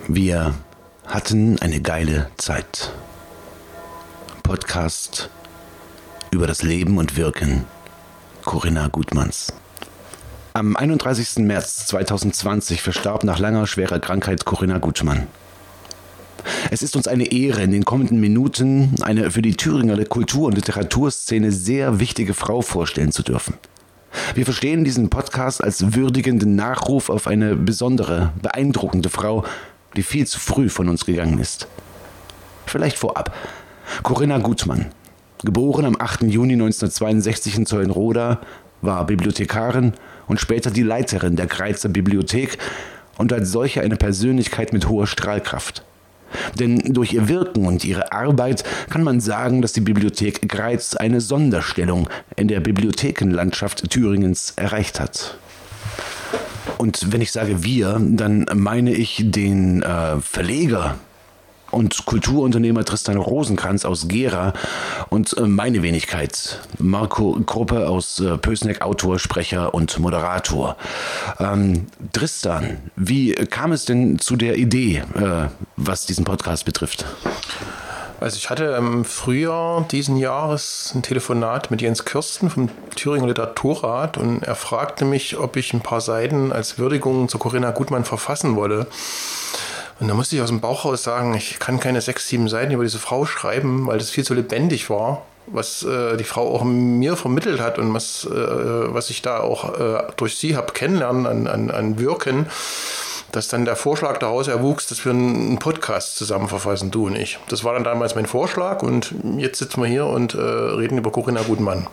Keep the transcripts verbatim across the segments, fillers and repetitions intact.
Wir hatten eine geile Zeit. Podcast über das Leben und Wirken Corinna Gutmanns. Am einunddreißigsten März zweitausendzwanzig verstarb nach langer, schwerer Krankheit Corinna Gutmann. Es ist uns eine Ehre, in den kommenden Minuten eine für die Thüringer Kultur- und Literaturszene sehr wichtige Frau vorstellen zu dürfen. Wir verstehen diesen Podcast als würdigenden Nachruf auf eine besondere, beeindruckende Frau, die viel zu früh von uns gegangen ist. Vielleicht vorab. Corinna Gutmann, geboren am achten Juni neunzehnhundertzweiundsechzig in Zeulenroda, war Bibliothekarin und später die Leiterin der Greizer Bibliothek und als solche eine Persönlichkeit mit hoher Strahlkraft. Denn durch ihr Wirken und ihre Arbeit kann man sagen, dass die Bibliothek Greiz eine Sonderstellung in der Bibliothekenlandschaft Thüringens erreicht hat. Und wenn ich sage wir, dann meine ich den äh, Verleger und Kulturunternehmer Tristan Rosenkranz aus Gera und äh, meine Wenigkeit, Marco Kruppe aus äh, Pößneck, Autor, Sprecher und Moderator. Ähm, Tristan, wie kam es denn zu der Idee, äh, was diesen Podcast betrifft? Also ich hatte im Frühjahr diesen Jahres ein Telefonat mit Jens Kirsten vom Thüringer Literaturrat und er fragte mich, ob ich ein paar Seiten als Würdigung zu Corinna Gutmann verfassen wolle. Und da musste ich aus dem Bauch raus sagen, ich kann keine sechs, sieben Seiten über diese Frau schreiben, weil das viel zu lebendig war, was äh, die Frau auch mir vermittelt hat und was, äh, was ich da auch äh, durch sie habe kennenlernen an, an, an Wirken, dass dann der Vorschlag daraus erwuchs, dass wir einen Podcast zusammen verfassen, du und ich. Das war dann damals mein Vorschlag und jetzt sitzen wir hier und äh, reden über Corinna Gutmann.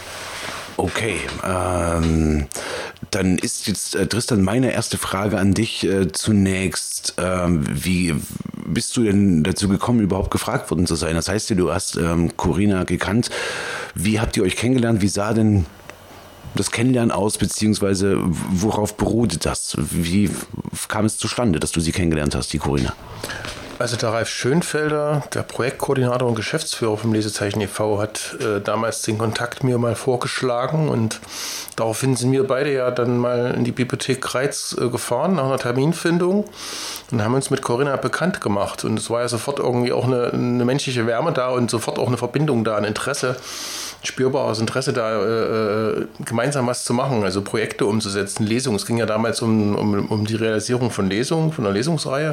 Okay, ähm, dann ist jetzt, äh, Tristan, meine erste Frage an dich äh, zunächst. Ähm, wie bist du denn dazu gekommen, überhaupt gefragt worden zu sein? Das heißt ja, du hast ähm, Corinna gekannt. Wie habt ihr euch kennengelernt? Wie sah denn das Kennenlernen aus, beziehungsweise worauf beruhte das? Wie kam es zustande, dass du sie kennengelernt hast, die Corinna? Also der Ralf Schönfelder, der Projektkoordinator und Geschäftsführer vom Lesezeichen e V, hat äh, damals den Kontakt mir mal vorgeschlagen und daraufhin sind wir beide ja dann mal in die Bibliothek Greiz äh, gefahren nach einer Terminfindung und haben uns mit Corinna bekannt gemacht und es war ja sofort irgendwie auch eine, eine menschliche Wärme da und sofort auch eine Verbindung da, ein Interesse, spürbares Interesse da, äh, gemeinsam was zu machen, also Projekte umzusetzen, Lesungen. Es ging ja damals um, um, um die Realisierung von Lesungen, von einer Lesungsreihe.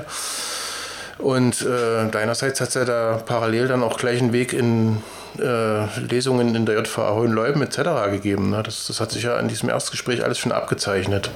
Und äh, deinerseits hat es ja da parallel dann auch gleich einen Weg in äh, Lesungen in der J V A Hohenleuben et cetera gegeben. Ne? Das, das hat sich ja in diesem Erstgespräch alles schon abgezeichnet.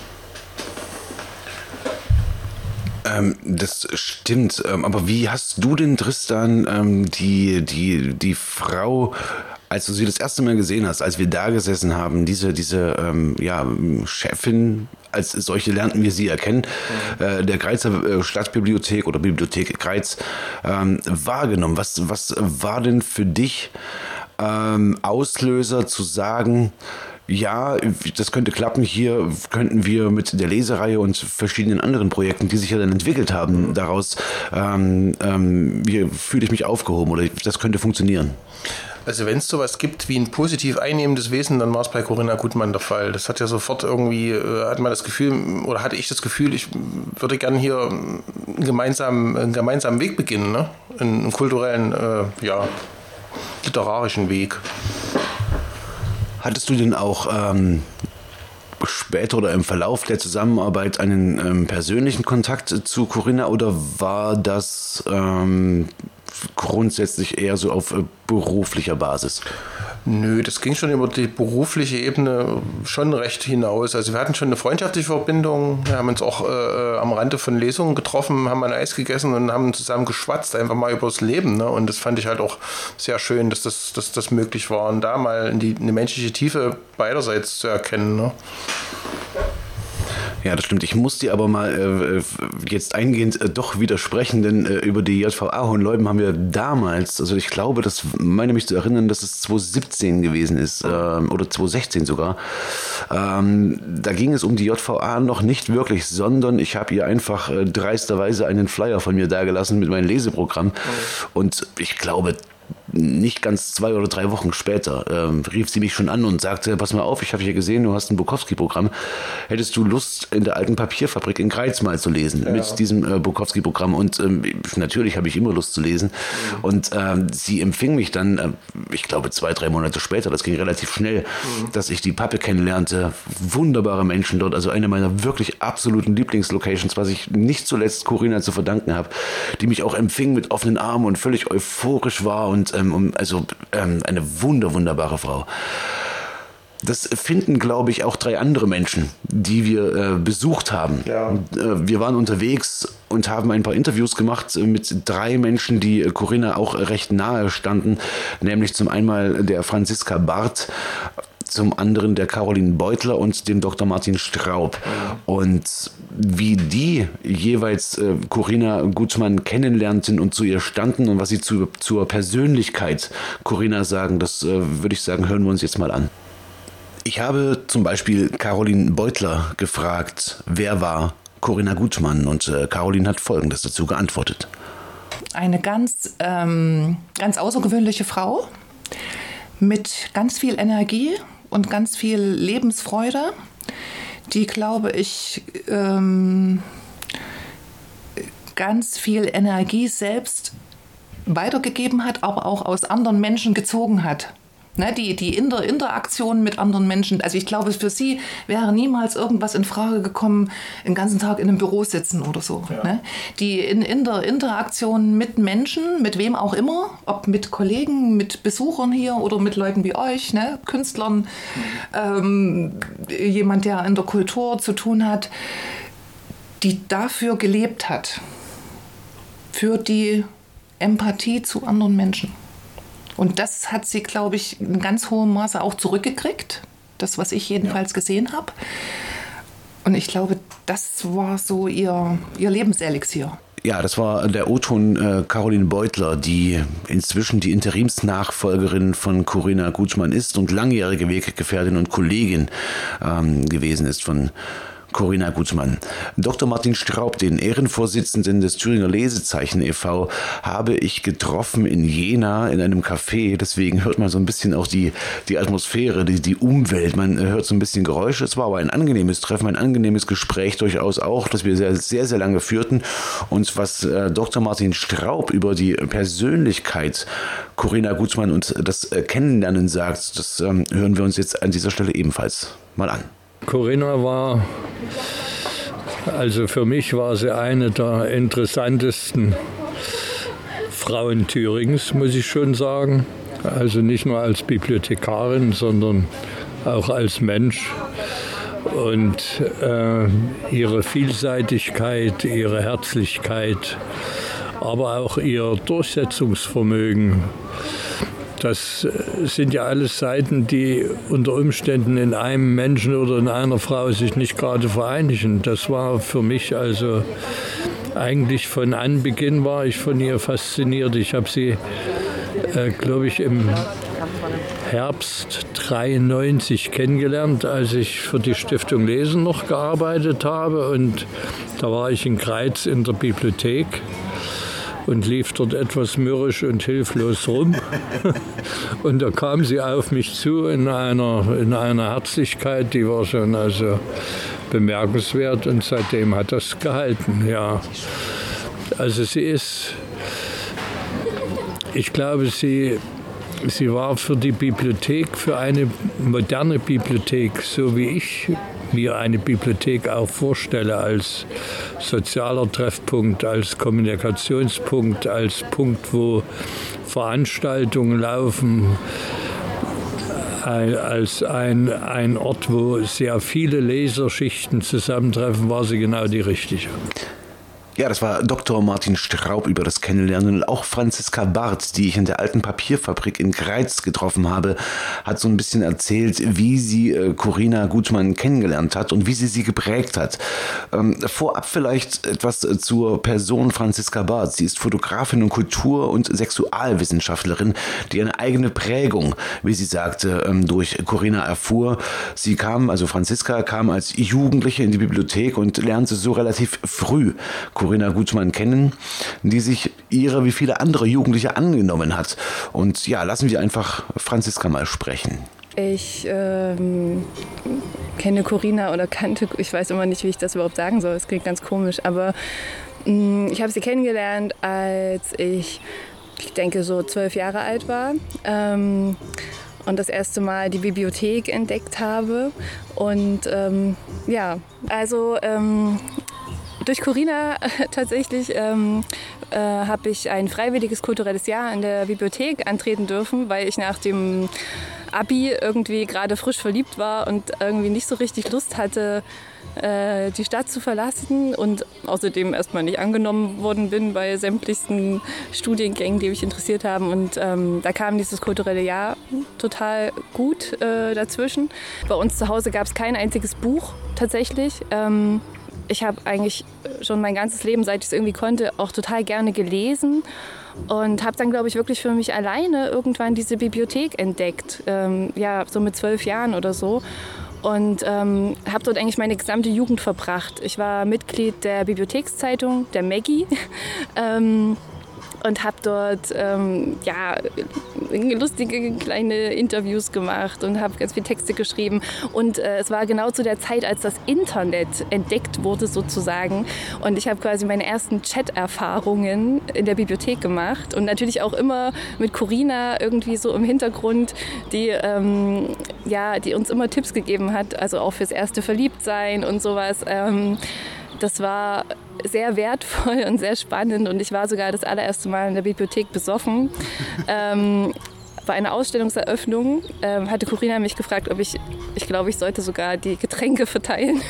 Ähm, das stimmt, ähm, aber wie hast du denn, Tristan, ähm, die, die, die Frau, als du sie das erste Mal gesehen hast, als wir da gesessen haben, diese, diese ähm, ja, Chefin, als solche lernten wir sie erkennen, mhm. äh, der Greizer äh, Stadtbibliothek oder Bibliothek Greiz ähm, wahrgenommen? Was, was war denn für dich ähm, Auslöser zu sagen, ja, das könnte klappen, hier könnten wir mit der Lesereihe und verschiedenen anderen Projekten, die sich ja dann entwickelt haben, daraus ähm, ähm, hier fühle ich mich aufgehoben oder das könnte funktionieren? Also wenn es sowas gibt wie ein positiv einnehmendes Wesen, dann war es bei Corinna Gutmann der Fall. Das hat ja sofort irgendwie, äh, hat man das Gefühl, oder hatte ich das Gefühl, ich würde gerne hier einen gemeinsamen, einen gemeinsamen Weg beginnen, ne? Einen, einen kulturellen, äh, ja, literarischen Weg. Hattest du denn auch ähm, später oder im Verlauf der Zusammenarbeit einen ähm, persönlichen Kontakt zu Corinna oder war das ähm, grundsätzlich eher so auf äh, beruflicher Basis? Nö, das ging schon über die berufliche Ebene schon recht hinaus. Also wir hatten schon eine freundschaftliche Verbindung. Wir haben uns auch äh, am Rande von Lesungen getroffen, haben ein Eis gegessen und haben zusammen geschwatzt, einfach mal über das Leben. Ne? Und das fand ich halt auch sehr schön, dass das, dass das möglich war. Und da mal in die, eine menschliche Tiefe beiderseits zu erkennen. Ne? Ja, das stimmt. Ich muss dir aber mal äh, jetzt eingehend äh, doch widersprechen, denn äh, über die J V A Hohenleuben haben wir damals, also ich glaube, das meine mich zu erinnern, dass es zweitausendsiebzehn gewesen ist, äh, oder zweitausendsechzehn sogar. Ähm, da ging es um die J V A noch nicht wirklich, sondern ich habe ihr einfach äh, dreisterweise einen Flyer von mir dagelassen mit meinem Leseprogramm. Mhm. Und ich glaube, nicht ganz zwei oder drei Wochen später ähm, rief sie mich schon an und sagte, pass mal auf, ich habe hier gesehen, du hast ein Bukowski-Programm. Hättest du Lust, in der alten Papierfabrik in Greiz mal zu lesen ja. mit diesem äh, Bukowski-Programm? Und ähm, natürlich habe ich immer Lust zu lesen. Mhm. Und ähm, sie empfing mich dann, äh, ich glaube zwei, drei Monate später, das ging relativ schnell, mhm. dass ich die Pappe kennenlernte. Wunderbare Menschen dort, also eine meiner wirklich absoluten Lieblingslocations, was ich nicht zuletzt Corinna zu verdanken habe, die mich auch empfing mit offenen Armen und völlig euphorisch war und ähm, also ähm, eine wunder, wunderbare Frau. Das finden, glaube ich, auch drei andere Menschen, die wir äh, besucht haben. Ja. Äh, wir waren unterwegs und haben ein paar Interviews gemacht mit drei Menschen, die äh, Corinna auch recht nahe standen, nämlich zum einen der Franziska Barth, zum anderen der Caroline Beutler und dem Doktor Martin Straub. Und wie die jeweils äh, Corinna Gutmann kennenlernten und zu ihr standen und was sie zu, zur Persönlichkeit Corinna sagen, das äh, würde ich sagen, hören wir uns jetzt mal an. Ich habe zum Beispiel Caroline Beutler gefragt, wer war Corinna Gutmann? Und äh, Caroline hat Folgendes dazu geantwortet. Eine ganz, ähm, ganz außergewöhnliche Frau mit ganz viel Energie und ganz viel Lebensfreude, die, glaube ich, ähm, ganz viel Energie selbst weitergegeben hat, aber auch aus anderen Menschen gezogen hat. Ne, die, die Inter- Interaktion mit anderen Menschen, also ich glaube, für sie wäre niemals irgendwas in Frage gekommen, den ganzen Tag in einem Büro sitzen oder so. Ja. Ne? Die in, in der Interaktion mit Menschen, mit wem auch immer, ob mit Kollegen, mit Besuchern hier oder mit Leuten wie euch, ne? Künstlern, mhm. ähm, jemand, der in der Kultur zu tun hat, die dafür gelebt hat, für die Empathie zu anderen Menschen. Und das hat sie, glaube ich, in ganz hohem Maße auch zurückgekriegt. Das, was ich jedenfalls ja. gesehen habe. Und ich glaube, das war so ihr, ihr Lebenselixier. Ja, das war der O-Ton äh, Caroline Beutler, die inzwischen die Interimsnachfolgerin von Corinna Gutmann ist und langjährige Weggefährtin und Kollegin ähm, gewesen ist von Corinna Gutmann. Doktor Martin Straub, den Ehrenvorsitzenden des Thüringer Lesezeichen e V, habe ich getroffen in Jena in einem Café. Deswegen hört man so ein bisschen auch die, die Atmosphäre, die, die Umwelt. Man hört so ein bisschen Geräusche. Es war aber ein angenehmes Treffen, ein angenehmes Gespräch durchaus auch, das wir sehr, sehr, sehr lange führten. Und was äh, Doktor Martin Straub über die Persönlichkeit Corinna Gutmann und das äh, Kennenlernen sagt, das ähm, hören wir uns jetzt an dieser Stelle ebenfalls mal an. Corinna war, also für mich war sie eine der interessantesten Frauen Thürings, muss ich schon sagen. Also nicht nur als Bibliothekarin, sondern auch als Mensch. Und äh, ihre Vielseitigkeit, ihre Herzlichkeit, aber auch ihr Durchsetzungsvermögen. Das sind ja alles Seiten, die unter Umständen in einem Menschen oder in einer Frau sich nicht gerade vereinigen. Das war für mich also eigentlich von Anbeginn war ich von ihr fasziniert. Ich habe sie, äh, glaube ich, im Herbst dreiundneunzig kennengelernt, als ich für die Stiftung Lesen noch gearbeitet habe. Und da war ich in Greiz in der Bibliothek und lief dort etwas mürrisch und hilflos rum. Und da kam sie auf mich zu in einer, in einer Herzlichkeit, die war schon also bemerkenswert, und seitdem hat das gehalten. Ja. Also sie ist, ich glaube, sie, sie war für die Bibliothek, für eine moderne Bibliothek, so wie ich mir eine Bibliothek auch vorstelle, als sozialer Treffpunkt, als Kommunikationspunkt, als Punkt, wo Veranstaltungen laufen, als ein, ein Ort, wo sehr viele Leserschichten zusammentreffen, war sie genau die richtige. Ja, das war Doktor Martin Straub über das Kennenlernen, und auch Franziska Barth, die ich in der alten Papierfabrik in Greiz getroffen habe, hat so ein bisschen erzählt, wie sie äh, Corinna Gutmann kennengelernt hat und wie sie sie geprägt hat. Ähm, vorab vielleicht etwas äh, zur Person Franziska Barth. Sie ist Fotografin und Kultur- und Sexualwissenschaftlerin, die eine eigene Prägung, wie sie sagte, ähm, durch Corinna erfuhr. Sie kam, also Franziska kam als Jugendliche in die Bibliothek und lernte so relativ früh Corinna Corinna Gutmann kennen, die sich ihrer wie viele andere Jugendliche angenommen hat. Und ja, lassen wir einfach Franziska mal sprechen. Ich ähm, kenne Corinna oder kannte, ich weiß immer nicht, wie ich das überhaupt sagen soll, es klingt ganz komisch, aber mh, ich habe sie kennengelernt, als ich, ich denke, so zwölf Jahre alt war. Ähm, und das erste Mal die Bibliothek entdeckt habe. Und ähm, ja, also ähm, durch Corinna äh, tatsächlich ähm, äh, habe ich ein freiwilliges kulturelles Jahr in der Bibliothek antreten dürfen, weil ich nach dem Abi irgendwie gerade frisch verliebt war und irgendwie nicht so richtig Lust hatte, äh, die Stadt zu verlassen und außerdem erstmal nicht angenommen worden bin bei sämtlichsten Studiengängen, die mich interessiert haben. Und ähm, da kam dieses kulturelle Jahr total gut äh, dazwischen. Bei uns zu Hause gab es kein einziges Buch tatsächlich. Ähm, ich habe eigentlich schon mein ganzes Leben, seit ich es irgendwie konnte, auch total gerne gelesen. Und habe dann, glaube ich, wirklich für mich alleine irgendwann diese Bibliothek entdeckt. Ähm, ja, so mit zwölf Jahren oder so. Und ähm, habe dort eigentlich meine gesamte Jugend verbracht. Ich war Mitglied der Bibliothekszeitung, der Maggie. ähm, und habe dort ähm, ja, lustige kleine Interviews gemacht und habe ganz viele Texte geschrieben. Und äh, es war genau zu der Zeit, als das Internet entdeckt wurde sozusagen. Und ich habe quasi meine ersten Chat-Erfahrungen in der Bibliothek gemacht. Und natürlich auch immer mit Corinna irgendwie so im Hintergrund, die, ähm, ja, die uns immer Tipps gegeben hat, also auch fürs erste Verliebtsein und sowas. Ähm, das war sehr wertvoll und sehr spannend und ich war sogar das allererste Mal in der Bibliothek besoffen. ähm, bei einer Ausstellungseröffnung ähm, hatte Corinna mich gefragt, ob ich, ich glaube, ich sollte sogar die Getränke verteilen.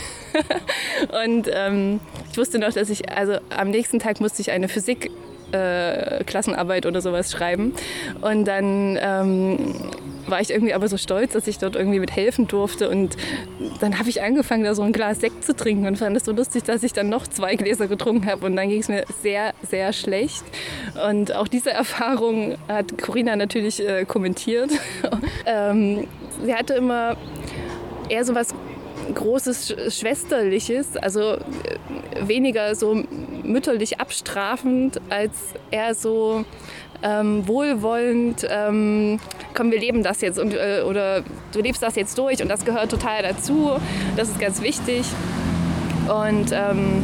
und ähm, ich wusste noch, dass ich, also am nächsten Tag musste ich eine Physik Äh, Klassenarbeit oder sowas schreiben. Und dann ähm, war ich irgendwie aber so stolz, dass ich dort irgendwie mit helfen durfte. Und dann habe ich angefangen, da so ein Glas Sekt zu trinken und fand es so lustig, dass ich dann noch zwei Gläser getrunken habe. Und dann ging es mir sehr, sehr schlecht. Und auch diese Erfahrung hat Corinna natürlich äh, kommentiert. ähm, sie hatte immer eher so was Großes Schwesterliches, also weniger so mütterlich abstrafend, als eher so ähm, wohlwollend, ähm, komm, wir leben das jetzt und, äh, oder du lebst das jetzt durch und das gehört total dazu, das ist ganz wichtig. Und ähm,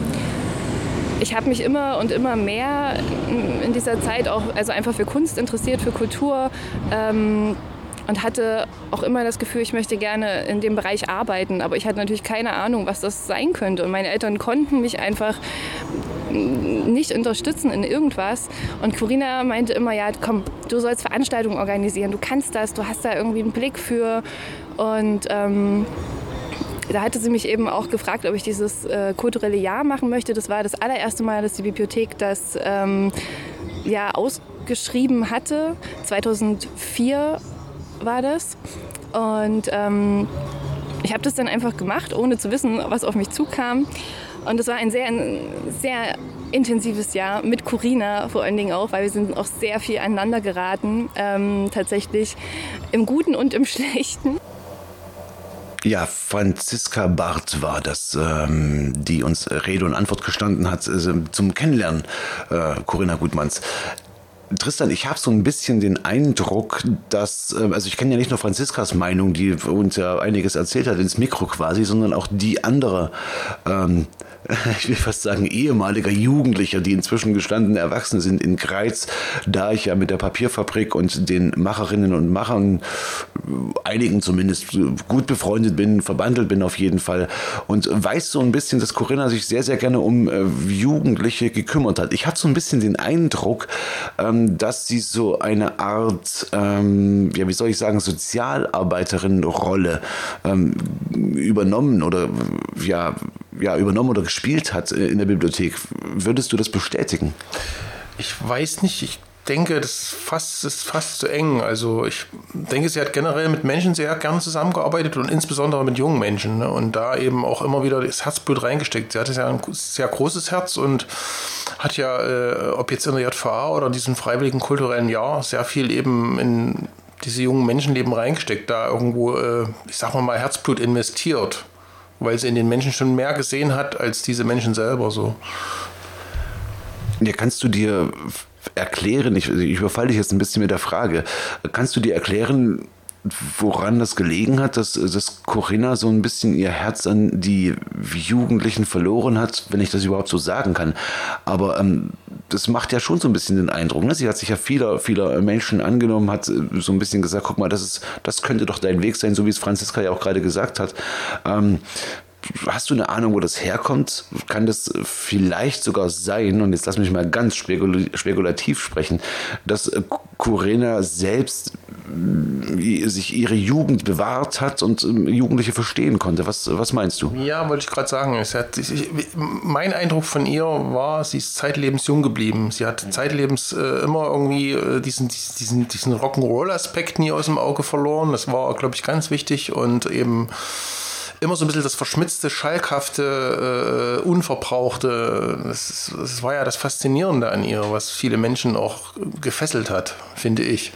ich habe mich immer und immer mehr in dieser Zeit auch also einfach für Kunst interessiert, für Kultur. Ähm, Und hatte auch immer das Gefühl, ich möchte gerne in dem Bereich arbeiten. Aber ich hatte natürlich keine Ahnung, was das sein könnte. Und meine Eltern konnten mich einfach nicht unterstützen in irgendwas. Und Corinna meinte immer, ja, komm, du sollst Veranstaltungen organisieren. Du kannst das, du hast da irgendwie einen Blick für. Und ähm, da hatte sie mich eben auch gefragt, ob ich dieses äh, kulturelle Jahr machen möchte. Das war das allererste Mal, dass die Bibliothek das ähm, ja, ausgeschrieben hatte. zweitausendvier war das. Und ähm, ich habe das dann einfach gemacht, ohne zu wissen, was auf mich zukam. Und es war ein sehr, ein sehr intensives Jahr mit Corinna vor allen Dingen auch, weil wir sind auch sehr viel aneinander geraten, ähm, tatsächlich im Guten und im Schlechten. Ja, Franziska Barth war das, ähm, die uns Rede und Antwort gestanden hat äh, zum Kennenlernen äh, Corinna Gutmanns. Tristan, ich habe so ein bisschen den Eindruck, dass, also ich kenne ja nicht nur Franziskas Meinung, die uns ja einiges erzählt hat ins Mikro quasi, sondern auch die anderer, ähm, ich will fast sagen ehemaliger Jugendlicher, die inzwischen gestanden Erwachsene sind in Greiz, da ich ja mit der Papierfabrik und den Macherinnen und Machern, einigen zumindest, gut befreundet bin, verbandelt bin auf jeden Fall und weiß so ein bisschen, dass Corinna sich sehr, sehr gerne um äh, Jugendliche gekümmert hat. Ich habe so ein bisschen den Eindruck, ähm, dass sie so eine Art, ähm, ja, wie soll ich sagen, Sozialarbeiterin-Rolle ähm, übernommen oder ja, ja, übernommen oder gespielt hat in der Bibliothek. Würdest du das bestätigen? Ich weiß nicht, ich denke, das fast, ist fast zu eng. Also ich denke, sie hat generell mit Menschen sehr gern zusammengearbeitet und insbesondere mit jungen Menschen, ne? Und da eben auch immer wieder das Herzblut reingesteckt. Sie hatte ja ein sehr großes Herz und hat ja, äh, ob jetzt in der J V A oder in diesem freiwilligen kulturellen Jahr, sehr viel eben in diese jungen Menschenleben reingesteckt, da irgendwo, äh, ich sag mal mal, Herzblut investiert, weil sie in den Menschen schon mehr gesehen hat als diese Menschen selber so. Ja, kannst du dir erklären, ich, ich überfalle dich jetzt ein bisschen mit der Frage, kannst du dir erklären, woran das gelegen hat, dass, dass Corinna so ein bisschen ihr Herz an die Jugendlichen verloren hat, wenn ich das überhaupt so sagen kann. Aber ähm, das macht ja schon so ein bisschen den Eindruck. Ne? Sie hat sich ja vieler, vieler Menschen angenommen, hat so ein bisschen gesagt, guck mal, das ist, das könnte doch dein Weg sein, so wie es Franziska ja auch gerade gesagt hat. Ähm, Hast du eine Ahnung, wo das herkommt? Kann das vielleicht sogar sein, und jetzt lass mich mal ganz spekul- spekulativ sprechen, dass Corinna selbst sich ihre Jugend bewahrt hat und Jugendliche verstehen konnte? Was, was meinst du? Ja, wollte ich gerade sagen. Es hat, ich, mein Eindruck von ihr war, sie ist zeitlebens jung geblieben. Sie hat zeitlebens äh, immer irgendwie äh, diesen, diesen, diesen Rock'n'Roll-Aspekt nie aus dem Auge verloren. Das war, glaube ich, ganz wichtig, und eben immer so ein bisschen das verschmitzte, schalkhafte, äh, unverbrauchte. Das, das war ja das Faszinierende an ihr, was viele Menschen auch gefesselt hat, finde ich.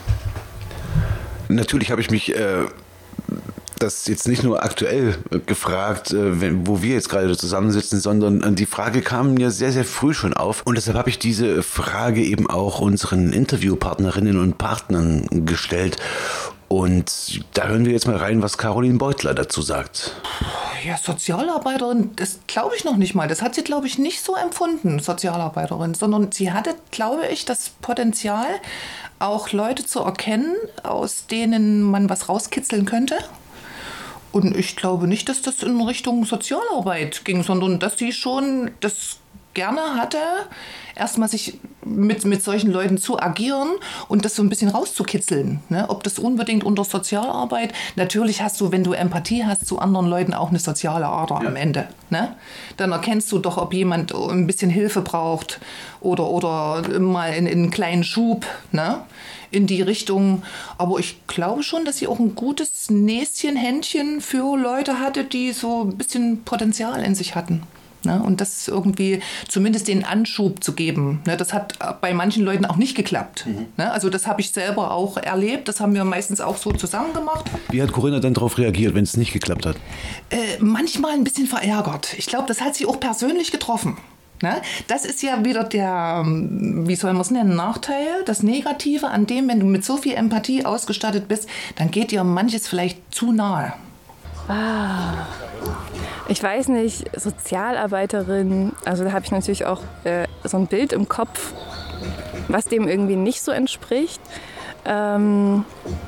Natürlich habe ich mich äh, das jetzt nicht nur aktuell gefragt, äh, wenn, wo wir jetzt gerade zusammensitzen, sondern die Frage kam mir sehr, sehr früh schon auf. Und deshalb habe ich diese Frage eben auch unseren Interviewpartnerinnen und Partnern gestellt. Und da hören wir jetzt mal rein, was Caroline Beutler dazu sagt. Ja, Sozialarbeiterin, das glaube ich noch nicht mal. Das hat sie, glaube ich, nicht so empfunden, Sozialarbeiterin, sondern sie hatte, glaube ich, das Potenzial, auch Leute zu erkennen, aus denen man was rauskitzeln könnte. Und ich glaube nicht, dass das in Richtung Sozialarbeit ging, sondern dass sie schon das gerne hatte, erstmal sich mit, mit solchen Leuten zu agieren und das so ein bisschen rauszukitzeln. Ne? Ob das unbedingt unter Sozialarbeit, natürlich hast du, wenn du Empathie hast zu anderen Leuten, auch eine soziale Ader ja. am Ende. Ne? Dann erkennst du doch, ob jemand ein bisschen Hilfe braucht oder, oder mal in, in einen kleinen Schub, ne? in die Richtung. Aber ich glaube schon, dass sie auch ein gutes Näschen, Händchen für Leute hatte, die so ein bisschen Potenzial in sich hatten. Ne, und das irgendwie zumindest den Anschub zu geben. Ne, das hat bei manchen Leuten auch nicht geklappt. Mhm. Ne, also das habe ich selber auch erlebt. Das haben wir meistens auch so zusammen gemacht. Wie hat Corinna dann darauf reagiert, wenn es nicht geklappt hat? Äh, manchmal ein bisschen verärgert. Ich glaube, das hat sie auch persönlich getroffen. Ne? Das ist ja wieder der, wie soll man es nennen, Nachteil, das Negative an dem, wenn du mit so viel Empathie ausgestattet bist, dann geht dir manches vielleicht zu nahe. Ah, ich weiß nicht, Sozialarbeiterin, also da habe ich natürlich auch äh, so ein Bild im Kopf, was dem irgendwie nicht so entspricht. Ähm,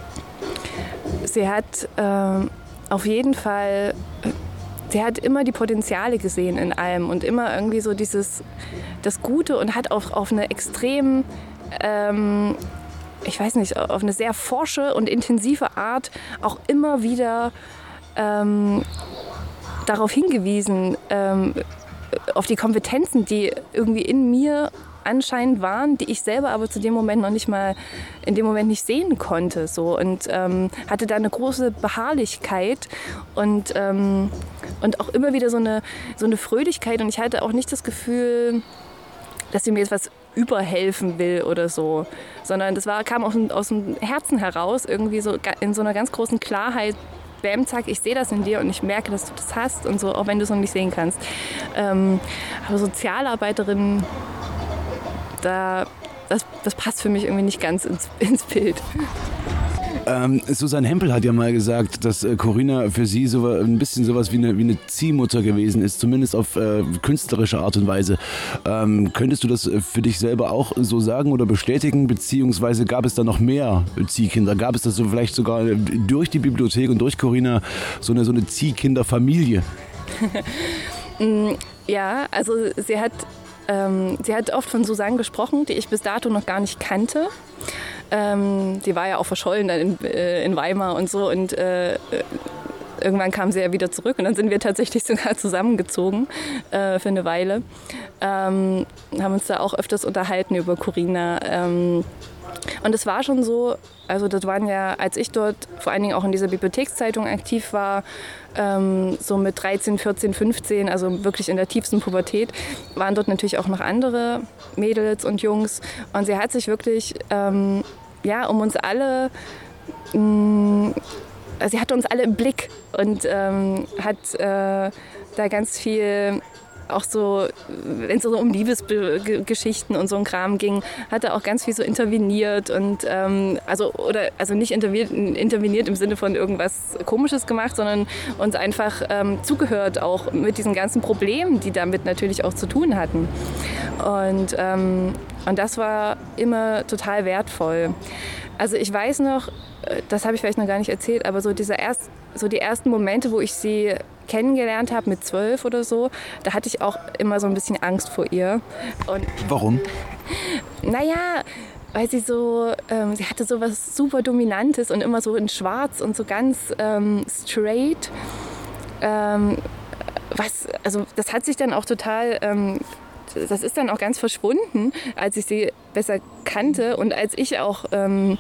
sie hat ähm, auf jeden Fall, sie hat immer die Potenziale gesehen in allem und immer irgendwie so dieses, das Gute und hat auf, auf eine extrem, ähm, ich weiß nicht, auf eine sehr forsche und intensive Art auch immer wieder ähm, darauf hingewiesen, ähm, auf die Kompetenzen, die irgendwie in mir anscheinend waren, die ich selber aber zu dem Moment noch nicht mal, in dem Moment nicht sehen konnte. So. Und ähm, hatte da eine große Beharrlichkeit und, ähm, und auch immer wieder so eine, so eine Fröhlichkeit. Und ich hatte auch nicht das Gefühl, dass sie mir jetzt was überhelfen will oder so, sondern das war, kam aus, aus dem Herzen heraus, irgendwie so in so einer ganz großen Klarheit. Bam, zack, ich sehe das in dir und ich merke, dass du das hast und so, auch wenn du es noch nicht sehen kannst. Ähm, aber Sozialarbeiterin, da, das, das passt für mich irgendwie nicht ganz ins, ins Bild. Ähm, Susanne Hempel hat ja mal gesagt, dass äh, Corinna für sie so ein bisschen sowas wie eine, wie eine Ziehmutter gewesen ist, zumindest auf äh, künstlerische Art und Weise. Ähm, könntest du das für dich selber auch so sagen oder bestätigen, beziehungsweise gab es da noch mehr Ziehkinder? Gab es das so vielleicht sogar durch die Bibliothek und durch Corinna so eine, so eine Ziehkinderfamilie? Ja, also sie hat, ähm, sie hat oft von Susanne gesprochen, die ich bis dato noch gar nicht kannte. Ähm, die war ja auch verschollen dann in, äh, in Weimar und so und äh, irgendwann kam sie ja wieder zurück und dann sind wir tatsächlich sogar zusammengezogen äh, für eine Weile. Ähm, haben uns da auch öfters unterhalten über Corinna. Ähm, und es war schon so, also das waren ja, als ich dort vor allen Dingen auch in dieser Bibliothekszeitung aktiv war, ähm, so mit dreizehn, vierzehn, fünfzehn, also wirklich in der tiefsten Pubertät, waren dort natürlich auch noch andere Mädels und Jungs. Und sie hat sich wirklich, ähm, ja, um uns alle, mh, sie hatte uns alle im Blick und ähm, hat äh, da ganz viel auch so, wenn es so um Liebesgeschichten und so ein Kram ging, hat er auch ganz viel so interveniert und ähm, also oder also nicht interveniert, interveniert im Sinne von irgendwas Komisches gemacht, sondern uns einfach ähm, zugehört, auch mit diesen ganzen Problemen, die damit natürlich auch zu tun hatten. Und, ähm, und das war immer total wertvoll. Also ich weiß noch, das habe ich vielleicht noch gar nicht erzählt, aber so, diese erst, so die ersten Momente, wo ich sie kennengelernt habe mit zwölf oder so, da hatte ich auch immer so ein bisschen Angst vor ihr. Und warum? Naja, weil sie so, ähm, sie hatte so was super Dominantes und immer so in schwarz und so ganz ähm, straight. Ähm, was, also das hat sich dann auch total... Ähm, das ist dann auch ganz verschwunden, als ich sie besser kannte und als ich auch ähm,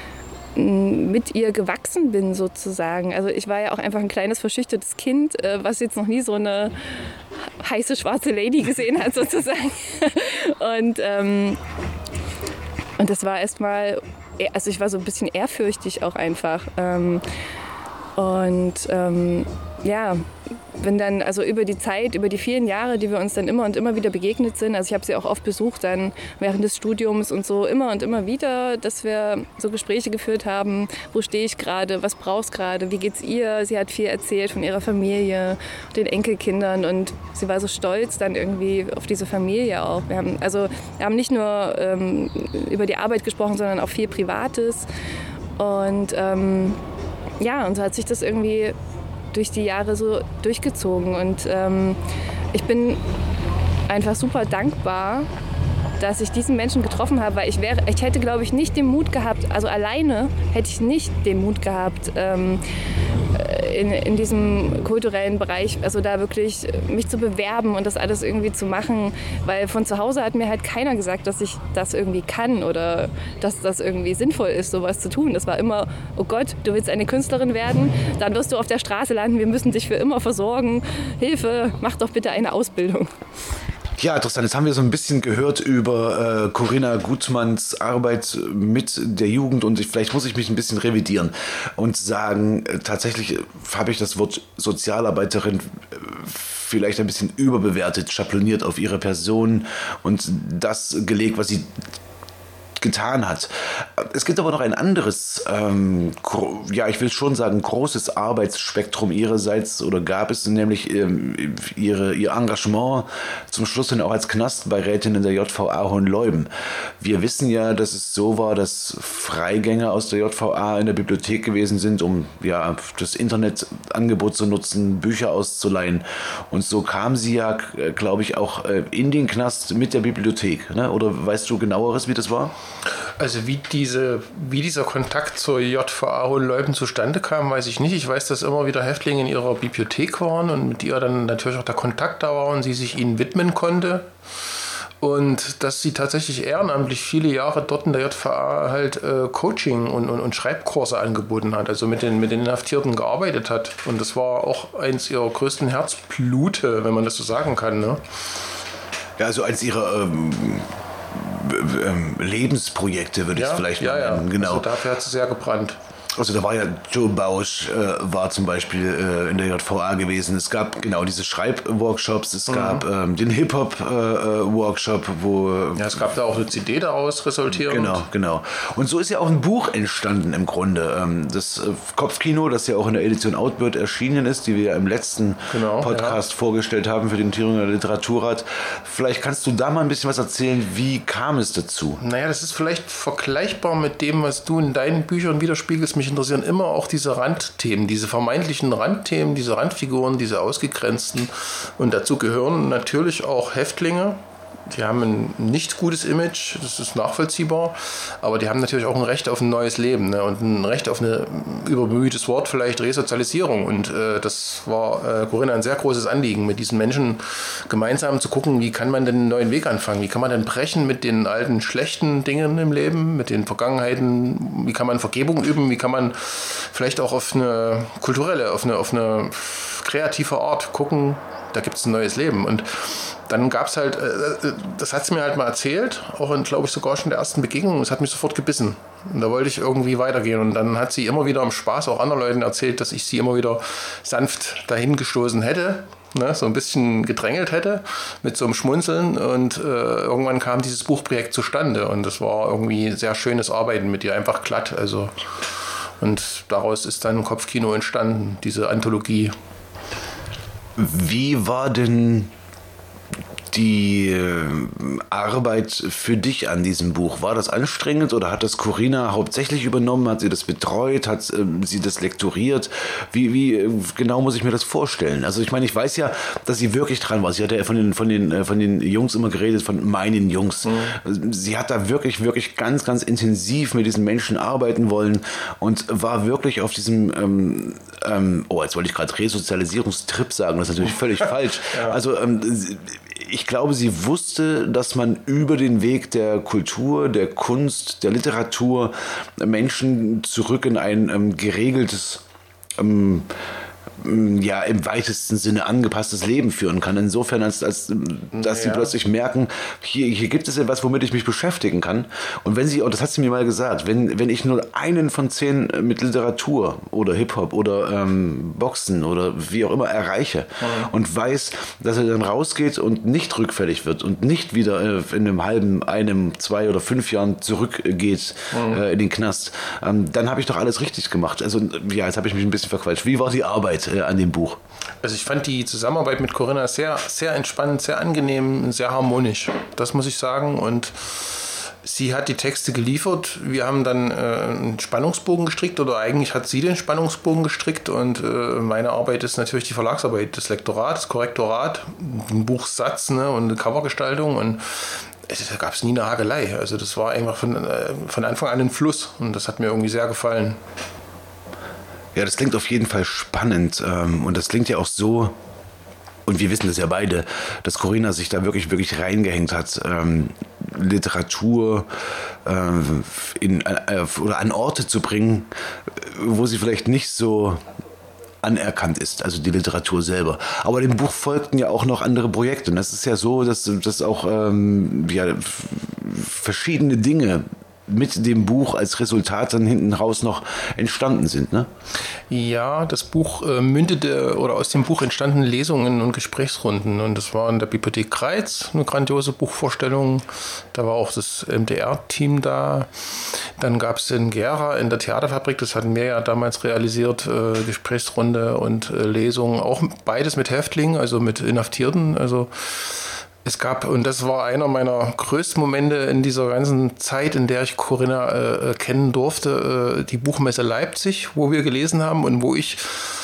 mit ihr gewachsen bin sozusagen. Also ich war ja auch einfach ein kleines verschüchtertes Kind, äh, was jetzt noch nie so eine heiße schwarze Lady gesehen hat sozusagen. Und, ähm, und das war erstmal, also ich war so ein bisschen ehrfürchtig auch einfach. Ähm, und ähm, ja, wenn dann, also über die Zeit, über die vielen Jahre, die wir uns dann immer und immer wieder begegnet sind, also ich habe sie auch oft besucht dann während des Studiums und so immer und immer wieder, dass wir so Gespräche geführt haben, wo stehe ich gerade, was brauchst gerade, wie geht's ihr? Sie hat viel erzählt von ihrer Familie, den Enkelkindern und sie war so stolz dann irgendwie auf diese Familie auch. Wir haben, also, wir haben nicht nur ähm, über die Arbeit gesprochen, sondern auch viel Privates und ähm, ja, und so hat sich das irgendwie durch die Jahre so durchgezogen und ähm, ich bin einfach super dankbar, dass ich diesen Menschen getroffen habe, weil ich wäre, ich hätte, glaube ich, nicht den Mut gehabt, also alleine hätte ich nicht den Mut gehabt, ähm, in, in diesem kulturellen Bereich, also da wirklich mich zu bewerben und das alles irgendwie zu machen, weil von zu Hause hat mir halt keiner gesagt, dass ich das irgendwie kann oder dass das irgendwie sinnvoll ist, sowas zu tun. Das war immer, oh Gott, du willst eine Künstlerin werden, dann wirst du auf der Straße landen, wir müssen dich für immer versorgen, Hilfe, mach doch bitte eine Ausbildung. Ja, interessant. Jetzt haben wir so ein bisschen gehört über äh, Corinna Gutmanns Arbeit mit der Jugend und ich, vielleicht muss ich mich ein bisschen revidieren und sagen, äh, tatsächlich habe ich das Wort Sozialarbeiterin äh, vielleicht ein bisschen überbewertet, schabloniert auf ihre Person und das gelegt, was sie getan hat. Es gibt aber noch ein anderes, ähm, ja, ich will schon sagen, großes Arbeitsspektrum ihrerseits, oder gab es, nämlich ähm, ihre, ihr Engagement zum Schluss dann auch als Knastbeirätin in der J V A Hohenleuben. Wir wissen ja, dass es so war, dass Freigänger aus der J V A in der Bibliothek gewesen sind, um ja das Internetangebot zu nutzen, Bücher auszuleihen. Und so kam sie ja, glaube ich, auch in den Knast mit der Bibliothek. Ne? Oder weißt du genaueres, wie das war? Also wie, diese, wie dieser Kontakt zur J V A Hohenleuben zustande kam, weiß ich nicht. Ich weiß, dass immer wieder Häftlinge in ihrer Bibliothek waren und mit ihr dann natürlich auch der Kontakt da war und sie sich ihnen widmen konnte. Und dass sie tatsächlich ehrenamtlich viele Jahre dort in der J V A halt äh, Coaching und, und, und Schreibkurse angeboten hat, also mit den, mit den Inhaftierten gearbeitet hat. Und das war auch eins ihrer größten Herzblute, wenn man das so sagen kann. Ne? Ja, also eins ihrer ähm Lebensprojekte, würde ich ja, es vielleicht ja, mal nennen. Ja. Genau. Also dafür hat sie sehr gebrannt. Also da war ja Joe Bausch, äh, war zum Beispiel äh, in der J V A gewesen. Es gab genau diese Schreibworkshops, es mhm. gab ähm, den Hip-Hop-Workshop, äh, wo... Ja, es gab da auch eine C D daraus resultierend. Genau, genau. Und so ist ja auch ein Buch entstanden im Grunde. Ähm, das äh, Kopfkino, das ja auch in der Edition Outbird erschienen ist, die wir ja im letzten genau, Podcast ja. vorgestellt haben für den Thüringer Literaturrat. Vielleicht kannst du da mal ein bisschen was erzählen, wie kam es dazu? Naja, das ist vielleicht vergleichbar mit dem, was du in deinen Büchern widerspiegelst. Mich interessieren immer auch diese Randthemen, diese vermeintlichen Randthemen, diese Randfiguren, diese ausgegrenzten. Und dazu gehören natürlich auch Häftlinge. Die haben ein nicht gutes Image, das ist nachvollziehbar, aber die haben natürlich auch ein Recht auf ein neues Leben, ne? Und ein Recht auf eine, überbemühtes Wort vielleicht, Resozialisierung. Und äh, das war äh, Corinna ein sehr großes Anliegen, mit diesen Menschen gemeinsam zu gucken, wie kann man denn einen neuen Weg anfangen, wie kann man denn brechen mit den alten schlechten Dingen im Leben, mit den Vergangenheiten, wie kann man Vergebung üben, wie kann man vielleicht auch auf eine kulturelle, auf eine, auf eine kreative Art gucken, da gibt es ein neues Leben. Und dann gab es halt, äh, das hat sie mir halt mal erzählt, auch in, glaube ich, sogar schon der ersten Begegnung, es hat mich sofort gebissen. Und da wollte ich irgendwie weitergehen. Und dann hat sie immer wieder im Spaß auch anderen Leuten erzählt, dass ich sie immer wieder sanft dahin gestoßen hätte. ne, so ein bisschen gedrängelt hätte mit so einem Schmunzeln und äh, irgendwann kam dieses Buchprojekt zustande und das war irgendwie sehr schönes Arbeiten mit ihr, einfach glatt, also und daraus ist dann Kopfkino entstanden, diese Anthologie. Wie war denn die Arbeit für dich an diesem Buch? War das anstrengend oder hat das Corinna hauptsächlich übernommen? Hat sie das betreut? Hat ähm, sie das lektoriert? Wie, wie genau muss ich mir das vorstellen? Also ich meine, ich weiß ja, dass sie wirklich dran war. Sie hat ja von den, von den, von den Jungs immer geredet, von meinen Jungs. Mhm. Sie hat da wirklich, wirklich ganz, ganz intensiv mit diesen Menschen arbeiten wollen und war wirklich auf diesem, ähm, ähm, oh, jetzt wollte ich gerade Resozialisierungstrip sagen, das ist natürlich völlig falsch. Ja. Also ähm, ich glaube, sie wusste, dass man über den Weg der Kultur, der Kunst, der Literatur Menschen zurück in ein ähm, geregeltes, ähm, ja, im weitesten Sinne angepasstes Leben führen kann. Insofern, als, als dass ja. sie plötzlich merken, hier, hier gibt es etwas, womit ich mich beschäftigen kann. Und wenn sie, und das hat sie mir mal gesagt, wenn, wenn ich nur einen von zehn mit Literatur oder Hip-Hop oder ähm, Boxen oder wie auch immer erreiche mhm. und weiß, dass er dann rausgeht und nicht rückfällig wird und nicht wieder äh, in einem halben, einem, zwei oder fünf Jahren zurückgeht mhm. äh, in den Knast, ähm, dann habe ich doch alles richtig gemacht. Also ja, jetzt habe ich mich ein bisschen verquatscht. Wie war die Arbeit an dem Buch? Also ich fand die Zusammenarbeit mit Corinna sehr, sehr entspannend, sehr angenehm, sehr harmonisch. Das muss ich sagen. Und sie hat die Texte geliefert. Wir haben dann äh, einen Spannungsbogen gestrickt oder eigentlich hat sie den Spannungsbogen gestrickt und äh, meine Arbeit ist natürlich die Verlagsarbeit, das Lektorat, das Korrektorat, ein Buchsatz, ne, und eine Covergestaltung und da gab es nie eine Hagelei. Also das war einfach von, äh, von Anfang an ein Fluss und das hat mir irgendwie sehr gefallen. Ja, das klingt auf jeden Fall spannend ähm, und das klingt ja auch so, und wir wissen das ja beide, dass Corinna sich da wirklich, wirklich reingehängt hat, ähm, Literatur äh, in, äh, oder an Orte zu bringen, wo sie vielleicht nicht so anerkannt ist, also die Literatur selber. Aber dem Buch folgten ja auch noch andere Projekte und das ist ja so, dass, dass auch ähm, ja, verschiedene Dinge mit dem Buch als Resultat dann hinten raus noch entstanden sind, ne? Ja, das Buch äh, mündete oder aus dem Buch entstanden Lesungen und Gesprächsrunden und das war in der Bibliothek Kreiz eine grandiose Buchvorstellung. Da war auch das M D R-Team da. Dann gab es in Gera in der Theaterfabrik, das hatten wir ja damals realisiert, äh, Gesprächsrunde und äh, Lesungen, auch beides mit Häftlingen, also mit Inhaftierten, also es gab, und das war einer meiner größten Momente in dieser ganzen Zeit, in der ich Corinna äh, kennen durfte, äh, die Buchmesse Leipzig, wo wir gelesen haben und wo ich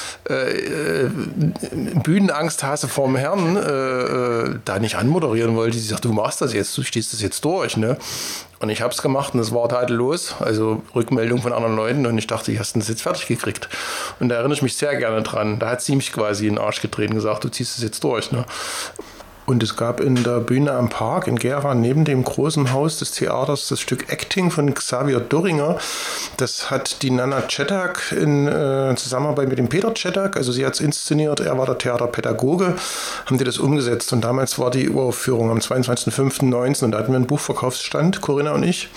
äh, Bühnenangst hasse vorm Herrn, äh, da nicht anmoderieren wollte. Sie sagte, du machst das jetzt, du stehst das jetzt durch, ne? Und ich habe es gemacht und es war tadellos, also Rückmeldung von anderen Leuten und ich dachte, ich hast das jetzt fertig gekriegt. Und da erinnere ich mich sehr gerne dran. Da hat sie mich quasi in den Arsch gedreht und gesagt, du ziehst es jetzt durch, ne? Und es gab in der Bühne am Park in Gera neben dem großen Haus des Theaters das Stück Acting von Xavier Dörringer. Das hat die Nana Czetak in äh, Zusammenarbeit mit dem Peter Czetak, also sie hat es inszeniert, er war der Theaterpädagoge, haben die das umgesetzt. Und damals war die Uraufführung am zweiundzwanzigster fünfter neunzehn und da hatten wir einen Buchverkaufsstand, Corinna und ich.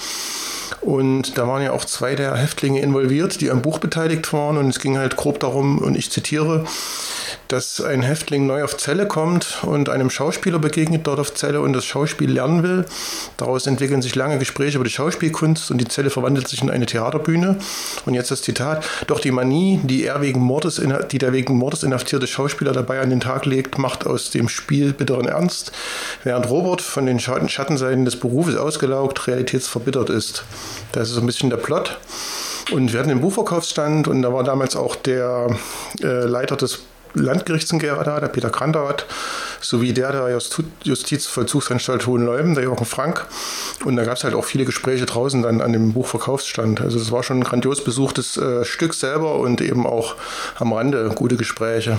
Und da waren ja auch zwei der Häftlinge involviert, die am Buch beteiligt waren. Und es ging halt grob darum, und ich zitiere, dass ein Häftling neu auf Zelle kommt und einem Schauspieler begegnet dort auf Zelle und das Schauspiel lernen will. Daraus entwickeln sich lange Gespräche über die Schauspielkunst und die Zelle verwandelt sich in eine Theaterbühne. Und jetzt das Zitat: Doch die Manie, die er wegen Mordes, die der wegen Mordes inhaftierte Schauspieler dabei an den Tag legt, macht aus dem Spiel bitteren Ernst, während Robert von den Schattenseiten des Berufes ausgelaugt, realitätsverbittert ist. Das ist so ein bisschen der Plot. Und wir hatten den Buchverkaufsstand und da war damals auch der äh, Leiter des Landgerichts in Gera da, der Peter Krantarat, sowie der der Justizvollzugsanstalt Hohenleuben, der Jochen Frank. Und da gab es halt auch viele Gespräche draußen dann an dem Buchverkaufsstand. Also das war schon ein grandios besuchtes äh, Stück selber und eben auch am Rande gute Gespräche.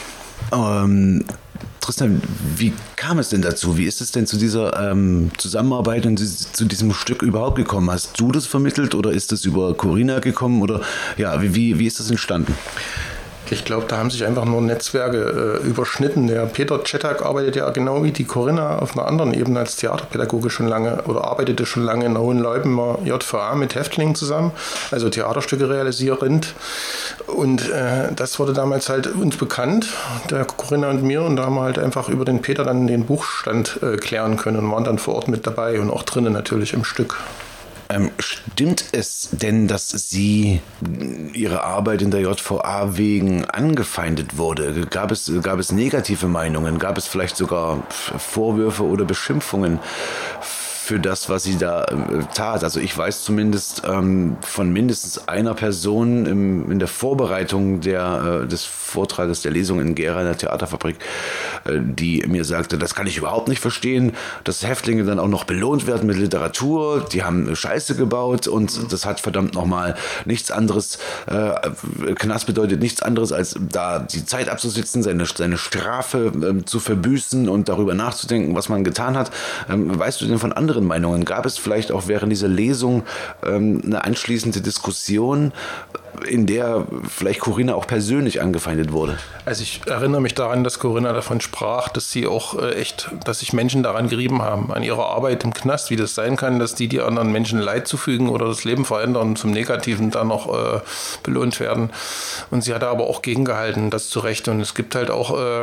Ähm, Tristan, wie kam es denn dazu? Wie ist es denn zu dieser ähm, Zusammenarbeit und zu diesem Stück überhaupt gekommen? Hast du das vermittelt oder ist es über Corinna gekommen? Oder ja, wie, wie ist das entstanden? Ich glaube, da haben sich einfach nur Netzwerke äh, überschnitten. Der Peter Czetak arbeitet ja genau wie die Corinna auf einer anderen Ebene als Theaterpädagoge schon lange oder arbeitete schon lange in der Hohenleubener J V A mit Häftlingen zusammen, also Theaterstücke realisierend. Und äh, das wurde damals halt uns bekannt, der Corinna und mir, und da haben wir halt einfach über den Peter dann den Buchstand äh, klären können und waren dann vor Ort mit dabei und auch drinnen natürlich im Stück. Ähm, stimmt es denn, dass sie ihre Arbeit in der J V A wegen angefeindet wurde? Gab es, gab es negative Meinungen? Gab es vielleicht sogar Vorwürfe oder Beschimpfungen für das, was sie da äh, tat? Also ich weiß zumindest ähm, von mindestens einer Person im, in der Vorbereitung der, äh, des Vortrages der Lesung in Gera in der Theaterfabrik, äh, die mir sagte, das kann ich überhaupt nicht verstehen, dass Häftlinge dann auch noch belohnt werden mit Literatur, die haben Scheiße gebaut und das hat verdammt nochmal nichts anderes, äh, Knast bedeutet nichts anderes, als da die Zeit abzusitzen, seine, seine Strafe äh, zu verbüßen und darüber nachzudenken, was man getan hat. Ähm, weißt du denn von anderen Meinungen? Gab es vielleicht auch während dieser Lesung ähm, eine anschließende Diskussion, in der vielleicht Corinna auch persönlich angefeindet wurde? Also ich erinnere mich daran, dass Corinna davon sprach, dass sie auch äh, echt, dass sich Menschen daran gerieben haben, an ihrer Arbeit im Knast, wie das sein kann, dass die die anderen Menschen Leid zufügen oder das Leben verändern, zum Negativen dann noch äh, belohnt werden. Und sie hat aber auch gegengehalten, das zu Recht. Und es gibt halt auch äh,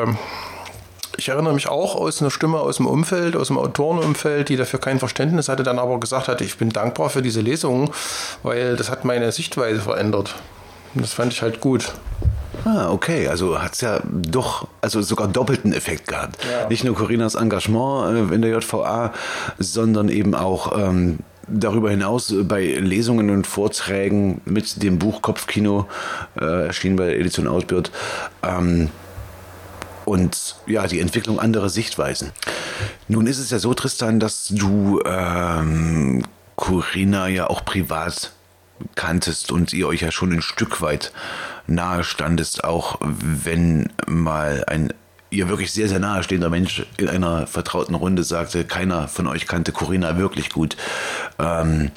Ich erinnere mich auch aus einer Stimme aus dem Umfeld, aus dem Autorenumfeld, die dafür kein Verständnis hatte, dann aber gesagt hat, ich bin dankbar für diese Lesung, weil das hat meine Sichtweise verändert. Und das fand ich halt gut. Ah, okay, also hat es ja doch, also sogar doppelten Effekt gehabt. Ja. Nicht nur Corinnas Engagement in der J V A, sondern eben auch ähm, darüber hinaus bei Lesungen und Vorträgen mit dem Buch Kopfkino, äh, erschienen bei der Edition Ausbürd, ähm, und ja, die Entwicklung anderer Sichtweisen. Nun ist es ja so, Tristan, dass du ähm, Corinna ja auch privat kanntest und ihr euch ja schon ein Stück weit nahe standest, auch wenn mal ein ihr wirklich sehr, sehr nahestehender Mensch in einer vertrauten Runde sagte, keiner von euch kannte Corinna wirklich gut. Ähm,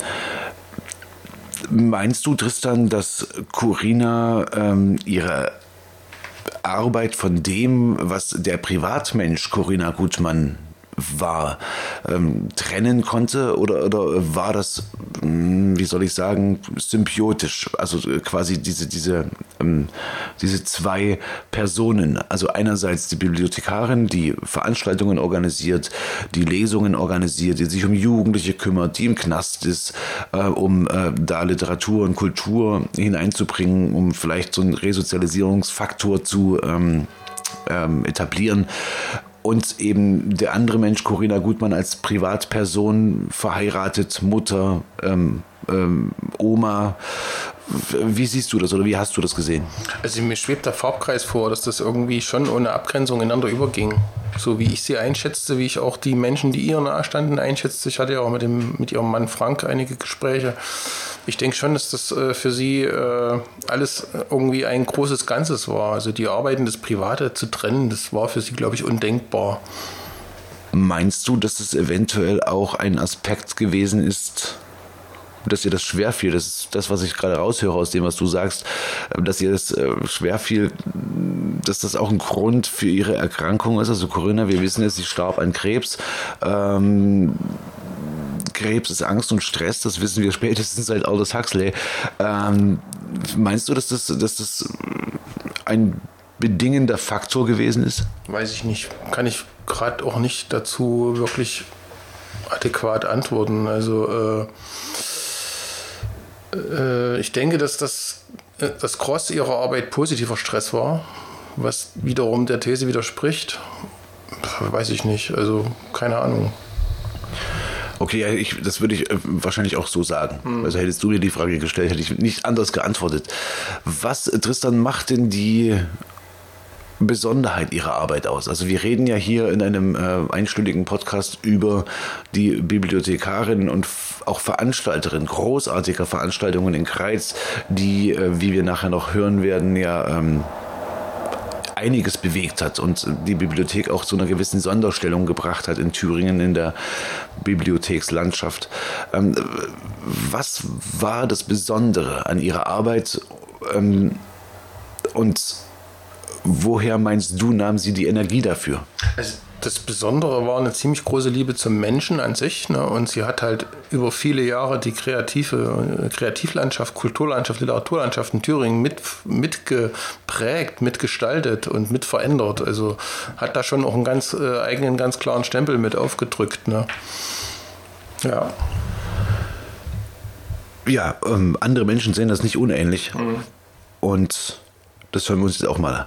meinst du, Tristan, dass Corinna ähm, ihre Arbeit von dem, was der Privatmensch Corinna Gutmann war, ähm, trennen konnte, oder, oder war das, mh, wie soll ich sagen, symbiotisch, also quasi diese, diese, ähm, diese zwei Personen, also einerseits die Bibliothekarin, die Veranstaltungen organisiert, die Lesungen organisiert, die sich um Jugendliche kümmert, die im Knast ist, äh, um äh, da Literatur und Kultur hineinzubringen, um vielleicht so einen Resozialisierungsfaktor zu ähm, ähm, etablieren. Und eben der andere Mensch, Corinna Gutmann, als Privatperson, verheiratet, Mutter, ähm, ähm, Oma. Wie siehst du das oder wie hast du das gesehen? Also mir schwebt der Farbkreis vor, dass das irgendwie schon ohne Abgrenzung ineinander überging. So wie ich sie einschätzte, wie ich auch die Menschen, die ihr nahe standen, einschätzte. Ich hatte ja auch mit, dem, mit ihrem Mann Frank einige Gespräche. Ich denke schon, dass das äh, für sie äh, alles irgendwie ein großes Ganzes war. Also die Arbeit und das Private zu trennen, das war für sie, glaube ich, undenkbar. Meinst du, dass es eventuell auch ein Aspekt gewesen ist, dass ihr das schwerfiel? Das ist das, was ich gerade raushöre aus dem, was du sagst, dass ihr das äh, schwerfiel, dass das auch ein Grund für ihre Erkrankung ist. Also Corinna, wir wissen jetzt, sie starb an Krebs. Ähm, Krebs ist Angst und Stress, das wissen wir spätestens seit Aldous Huxley. Ähm, meinst du, dass das, dass das ein bedingender Faktor gewesen ist? Weiß ich nicht. Kann ich gerade auch nicht dazu wirklich adäquat antworten. Also äh, äh, ich denke, dass das, das Groß ihrer Arbeit positiver Stress war, was wiederum der These widerspricht. Weiß ich nicht. Also keine Ahnung. Okay, ich, das würde ich äh, wahrscheinlich auch so sagen. Mhm. Also hättest du mir die Frage gestellt, hätte ich nicht anders geantwortet. Was, Tristan, macht denn die Besonderheit ihrer Arbeit aus? Also wir reden ja hier in einem äh, einstündigen Podcast über die Bibliothekarin und f- auch Veranstalterin großartiger Veranstaltungen in Greiz, die, äh, wie wir nachher noch hören werden, ja ähm, einiges bewegt hat und die Bibliothek auch zu einer gewissen Sonderstellung gebracht hat in Thüringen in der Bibliothekslandschaft. Ähm, was war das Besondere an ihrer Arbeit ähm, und Woher meinst du, nahmen sie die Energie dafür? Also das Besondere war eine ziemlich große Liebe zum Menschen an sich, ne? Und sie hat halt über viele Jahre die kreative Kreativlandschaft, Kulturlandschaft, Literaturlandschaft in Thüringen mit, mitgeprägt, mitgestaltet und mit verändert. Also hat da schon auch einen ganz äh, eigenen, ganz klaren Stempel mit aufgedrückt. Ne? Ja. Ja, ähm, andere Menschen sehen das nicht unähnlich. Mhm. Und das hören wir uns jetzt auch mal an.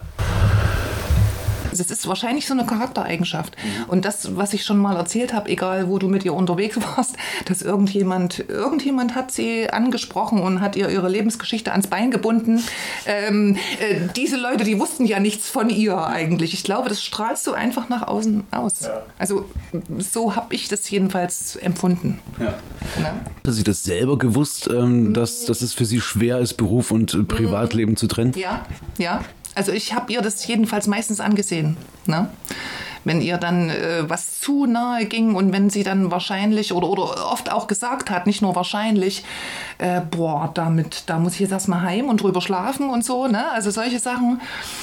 Es ist wahrscheinlich so eine Charaktereigenschaft. Und das, was ich schon mal erzählt habe, egal wo du mit ihr unterwegs warst, dass irgendjemand, irgendjemand hat sie angesprochen und hat ihr ihre Lebensgeschichte ans Bein gebunden. Ähm, äh, diese Leute, die wussten ja nichts von ihr eigentlich. Ich glaube, das strahlst du einfach nach außen aus. Ja. Also so habe ich das jedenfalls empfunden. Ja. Ja. Hat sie das selber gewusst, ähm, dass, dass es für sie schwer ist, Beruf und äh, Privatleben zu trennen? Ja, ja. Also ich habe ihr das jedenfalls meistens angesehen, ne? Wenn ihr dann äh, was zu nahe ging und wenn sie dann wahrscheinlich oder, oder oft auch gesagt hat, nicht nur wahrscheinlich, äh, boah, damit, da muss ich jetzt erstmal heim und drüber schlafen und so, ne? Also solche Sachen.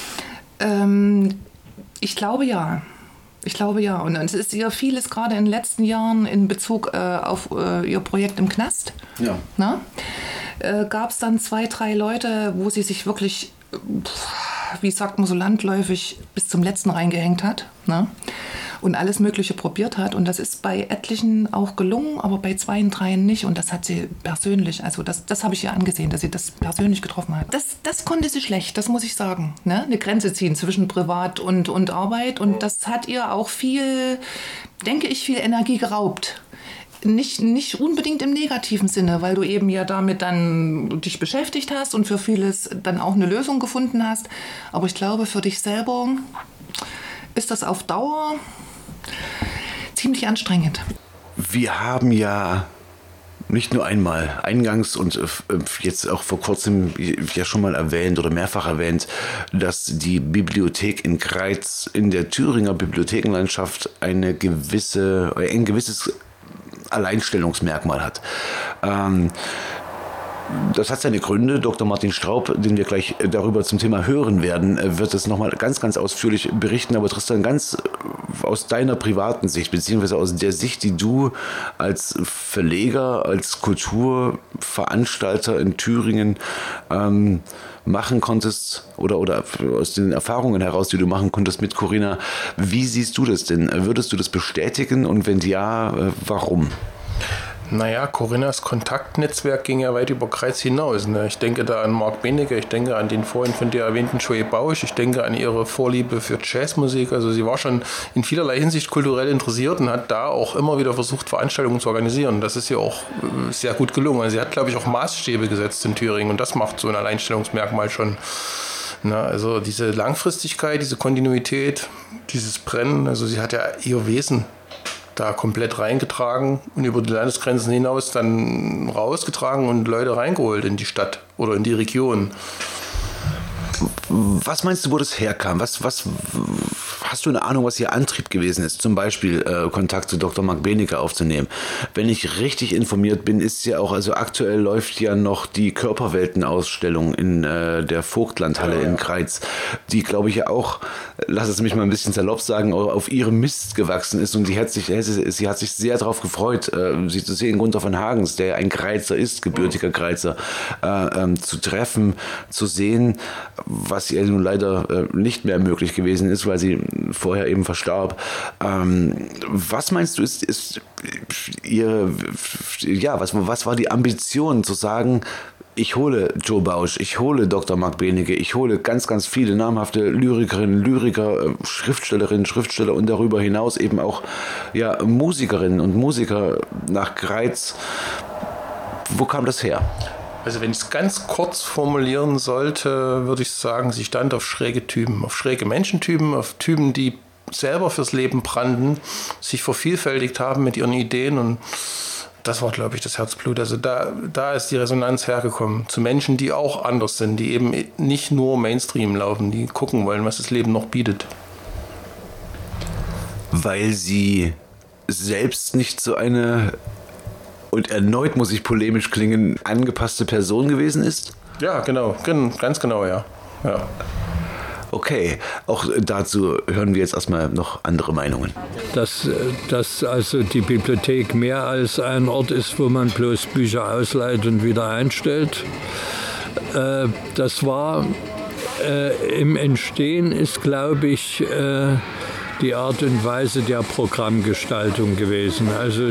Ähm, ich glaube ja. Ich glaube ja. Und es ist ihr vieles gerade in den letzten Jahren in Bezug äh, auf äh, ihr Projekt im Knast. Ja. Ne? Äh, gab es dann zwei, drei Leute, wo sie sich wirklich, wie sagt man so landläufig, bis zum Letzten reingehängt hat, ne? Und alles Mögliche probiert hat. Und das ist bei etlichen auch gelungen, aber bei zwei, dreien nicht. Und das hat sie persönlich, also das, das habe ich ihr angesehen, dass sie das persönlich getroffen hat. Das, das konnte sie schlecht, das muss ich sagen. Ne? Eine Grenze ziehen zwischen Privat und, und Arbeit. Und das hat ihr auch viel, denke ich, viel Energie geraubt. Nicht, nicht unbedingt im negativen Sinne, weil du eben ja damit dann dich beschäftigt hast und für vieles dann auch eine Lösung gefunden hast. Aber ich glaube, für dich selber ist das auf Dauer ziemlich anstrengend. Wir haben ja nicht nur einmal eingangs und jetzt auch vor kurzem ja schon mal erwähnt oder mehrfach erwähnt, dass die Bibliothek in Greiz in der Thüringer Bibliothekenlandschaft eine gewisse, ein gewisses Alleinstellungsmerkmal hat. Ähm, das hat seine Gründe. Doktor Martin Straub, den wir gleich darüber zum Thema hören werden, wird es nochmal ganz, ganz ausführlich berichten. Aber Tristan, ganz aus deiner privaten Sicht, beziehungsweise aus der Sicht, die du als Verleger, als Kulturveranstalter in Thüringen ähm, machen konntest oder, oder aus den Erfahrungen heraus, die du machen konntest mit Corinna, wie siehst du das denn? Würdest du das bestätigen und wenn ja, warum? Naja, Corinnas Kontaktnetzwerk ging ja weit über Greiz hinaus. Ne? Ich denke da an Marc Benecke, ich denke an den vorhin von dir erwähnten Joey Bausch, ich denke an ihre Vorliebe für Jazzmusik. Also sie war schon in vielerlei Hinsicht kulturell interessiert und hat da auch immer wieder versucht, Veranstaltungen zu organisieren. Das ist ihr auch sehr gut gelungen. Also sie hat, glaube ich, auch Maßstäbe gesetzt in Thüringen und das macht so ein Alleinstellungsmerkmal schon. Na, also diese Langfristigkeit, diese Kontinuität, dieses Brennen, also sie hat ja ihr Wesen da komplett reingetragen und über die Landesgrenzen hinaus dann rausgetragen und Leute reingeholt in die Stadt oder in die Region. Was meinst du, wo das herkam? Was, was, hast du eine Ahnung, was ihr Antrieb gewesen ist? Zum Beispiel äh, Kontakt zu Doktor Marc Benecke aufzunehmen. Wenn ich richtig informiert bin, ist ja auch, also aktuell läuft ja noch die Körperwelten-Ausstellung in äh, der Vogtlandhalle ja, ja. in Greiz, die, glaube ich, ja auch, lass es mich mal ein bisschen salopp sagen, auf ihrem Mist gewachsen ist und sie hat sich, sie hat sich sehr darauf gefreut, äh, sie zu sehen, Gunther von Hagens, der ein Greizer ist, gebürtiger Greizer, äh, ähm, zu treffen, zu sehen, was ihr nun leider äh, nicht mehr möglich gewesen ist, weil sie vorher eben verstarb. Ähm, was meinst du, ist, ist ihre, ja, was, was war die Ambition zu sagen, ich hole Joe Bausch, ich hole Doktor Marc Benecke, ich hole ganz, ganz viele namhafte Lyrikerinnen, Lyriker, Schriftstellerinnen, Schriftsteller und darüber hinaus eben auch ja, Musikerinnen und Musiker nach Greiz. Wo kam das her? Also wenn ich es ganz kurz formulieren sollte, würde ich sagen, sie stand auf schräge Typen, auf schräge Menschentypen, auf Typen, die selber fürs Leben brannten, sich vervielfältigt haben mit ihren Ideen und das war, glaube ich, das Herzblut. Also da, da ist die Resonanz hergekommen zu Menschen, die auch anders sind, die eben nicht nur Mainstream laufen, die gucken wollen, was das Leben noch bietet. Weil sie selbst nicht so eine... und erneut, muss ich polemisch klingen, angepasste Person gewesen ist? Ja, genau, ganz genau, ja. ja. Okay, auch dazu hören wir jetzt erstmal noch andere Meinungen. Dass, dass also die Bibliothek mehr als ein Ort ist, wo man bloß Bücher ausleiht und wieder einstellt, äh, das war äh, im Entstehen ist, glaube ich, äh, die Art und Weise der Programmgestaltung gewesen. Also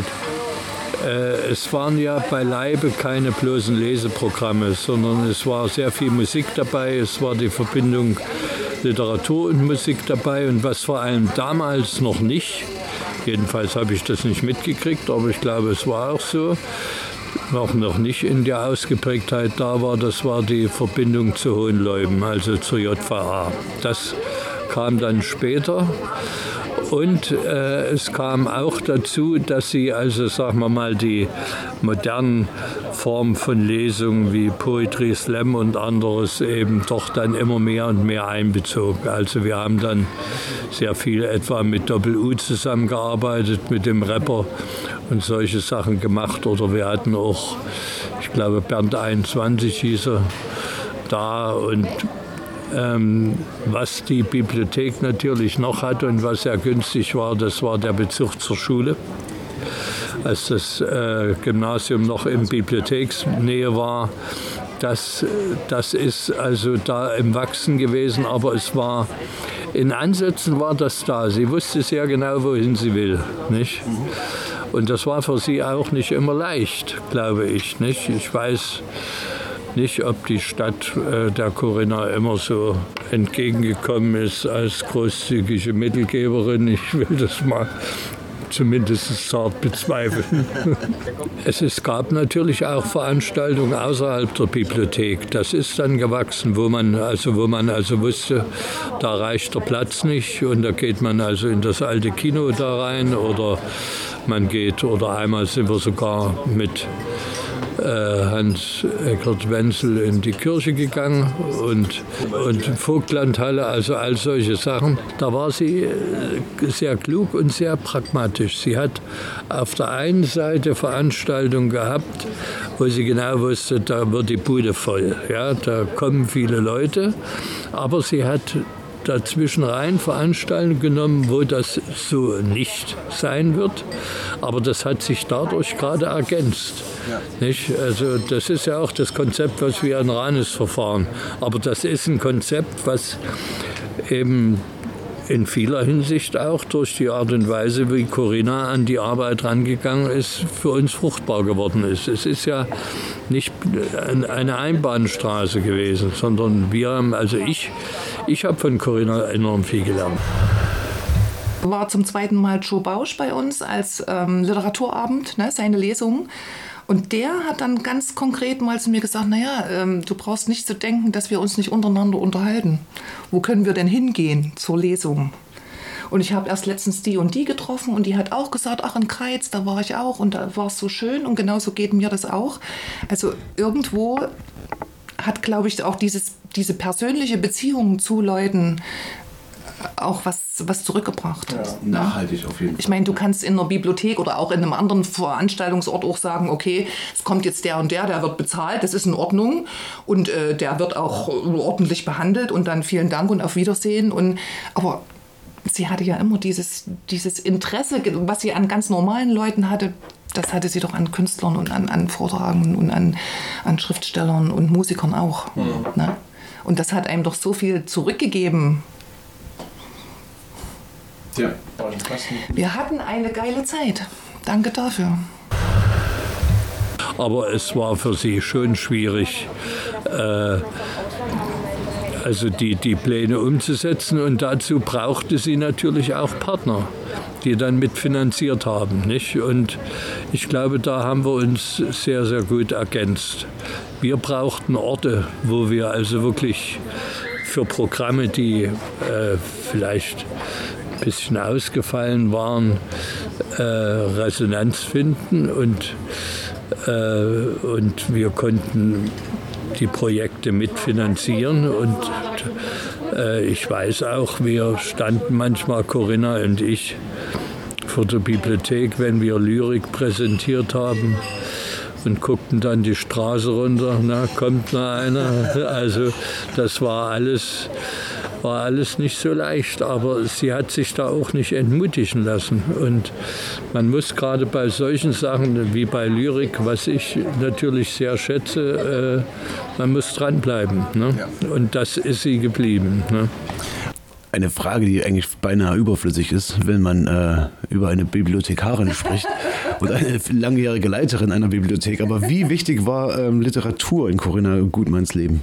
äh, es waren ja beileibe keine bloßen Leseprogramme, sondern es war sehr viel Musik dabei, es war die Verbindung Literatur und Musik dabei und was vor allem damals noch nicht, jedenfalls habe ich das nicht mitgekriegt, aber ich glaube, es war auch so, auch noch nicht in der Ausgeprägtheit da war, das war die Verbindung zu Hohenleuben, also zur J V A. Das kam dann später. Und äh, es kam auch dazu, dass sie, also sagen wir mal, die modernen Formen von Lesungen wie Poetry Slam und anderes eben doch dann immer mehr und mehr einbezogen. Also wir haben dann sehr viel etwa mit Doppel-U zusammengearbeitet, mit dem Rapper und solche Sachen gemacht. Oder wir hatten auch, ich glaube, Bernd einundzwanzig hieß er da und Ähm, was die Bibliothek natürlich noch hatte und was sehr günstig war, das war der Bezug zur Schule. Als das äh, Gymnasium noch in Bibliotheksnähe war, das, das ist also da im Wachsen gewesen, aber es war, in Ansätzen war das da. Sie wusste sehr genau, wohin sie will, nicht? Und das war für sie auch nicht immer leicht, glaube ich, nicht? Ich weiß nicht, ob die Stadt äh, der Corinna immer so entgegengekommen ist als großzügige Mittelgeberin. Ich will das mal zumindest zart bezweifeln. es, es gab natürlich auch Veranstaltungen außerhalb der Bibliothek. Das ist dann gewachsen, wo man also, wo man also wusste, da reicht der Platz nicht und da geht man also in das alte Kino da rein oder man geht, oder einmal sind wir sogar mit Hans-Eckert Wenzel in die Kirche gegangen und, und Vogtlandhalle, also all solche Sachen. Da war sie sehr klug und sehr pragmatisch. Sie hat auf der einen Seite Veranstaltungen gehabt, wo sie genau wusste, da wird die Bude voll. Ja, da kommen viele Leute, aber sie hat dazwischen rein Veranstaltungen genommen, wo das so nicht sein wird. Aber das hat sich dadurch gerade ergänzt. Ja. Nicht? Also das ist ja auch das Konzept, was wir in Ranis verfahren. Aber das ist ein Konzept, was eben in vieler Hinsicht auch durch die Art und Weise, wie Corinna an die Arbeit rangegangen ist, für uns fruchtbar geworden ist. Es ist ja nicht eine Einbahnstraße gewesen, sondern wir haben, also ich, ich habe von Corinna enorm viel gelernt. War zum zweiten Mal Joe Bausch bei uns als ähm, Literaturabend, ne, seine Lesung. Und der hat dann ganz konkret mal zu mir gesagt, naja, ähm, du brauchst nicht zu denken, dass wir uns nicht untereinander unterhalten. Wo können wir denn hingehen zur Lesung? Und ich habe erst letztens die und die getroffen und die hat auch gesagt, ach in Kreiz, da war ich auch und da war es so schön und genauso geht mir das auch. Also irgendwo hat, glaube ich, auch dieses, diese persönliche Beziehung zu Leuten auch was, was zurückgebracht. Ja, nachhaltig auf jeden Fall. Ich meine, du kannst in einer Bibliothek oder auch in einem anderen Veranstaltungsort auch sagen, okay, es kommt jetzt der und der, der wird bezahlt, das ist in Ordnung und äh, der wird auch ordentlich behandelt und dann vielen Dank und auf Wiedersehen. Und, aber sie hatte ja immer dieses, dieses Interesse, was sie an ganz normalen Leuten hatte, das hatte sie doch an Künstlern und an, an Vortragenden und an, an Schriftstellern und Musikern auch. Mhm. Ne? Und das hat einem doch so viel zurückgegeben. Ja. Wir hatten eine geile Zeit. Danke dafür. Aber es war für sie schon schwierig, äh, also die, die Pläne umzusetzen. Und dazu brauchte sie natürlich auch Partner, die dann mitfinanziert haben. Nicht? Und ich glaube, da haben wir uns sehr, sehr gut ergänzt. Wir brauchten Orte, wo wir also wirklich für Programme, die äh, vielleicht ein bisschen ausgefallen waren, äh, Resonanz finden und, äh, und wir konnten die Projekte mitfinanzieren und äh, ich weiß auch, wir standen manchmal, Corinna und ich, vor der Bibliothek, wenn wir Lyrik präsentiert haben und guckten dann die Straße runter, na, kommt noch einer. Also das war alles war alles nicht so leicht, aber sie hat sich da auch nicht entmutigen lassen. Und man muss gerade bei solchen Sachen wie bei Lyrik, was ich natürlich sehr schätze, äh, man muss dranbleiben. Ne? Ja. Und das ist sie geblieben. Ne? Eine Frage, die eigentlich beinahe überflüssig ist, wenn man äh, über eine Bibliothekarin spricht und eine langjährige Leiterin einer Bibliothek. Aber wie wichtig war ähm, Literatur in Corinna Gutmanns Leben?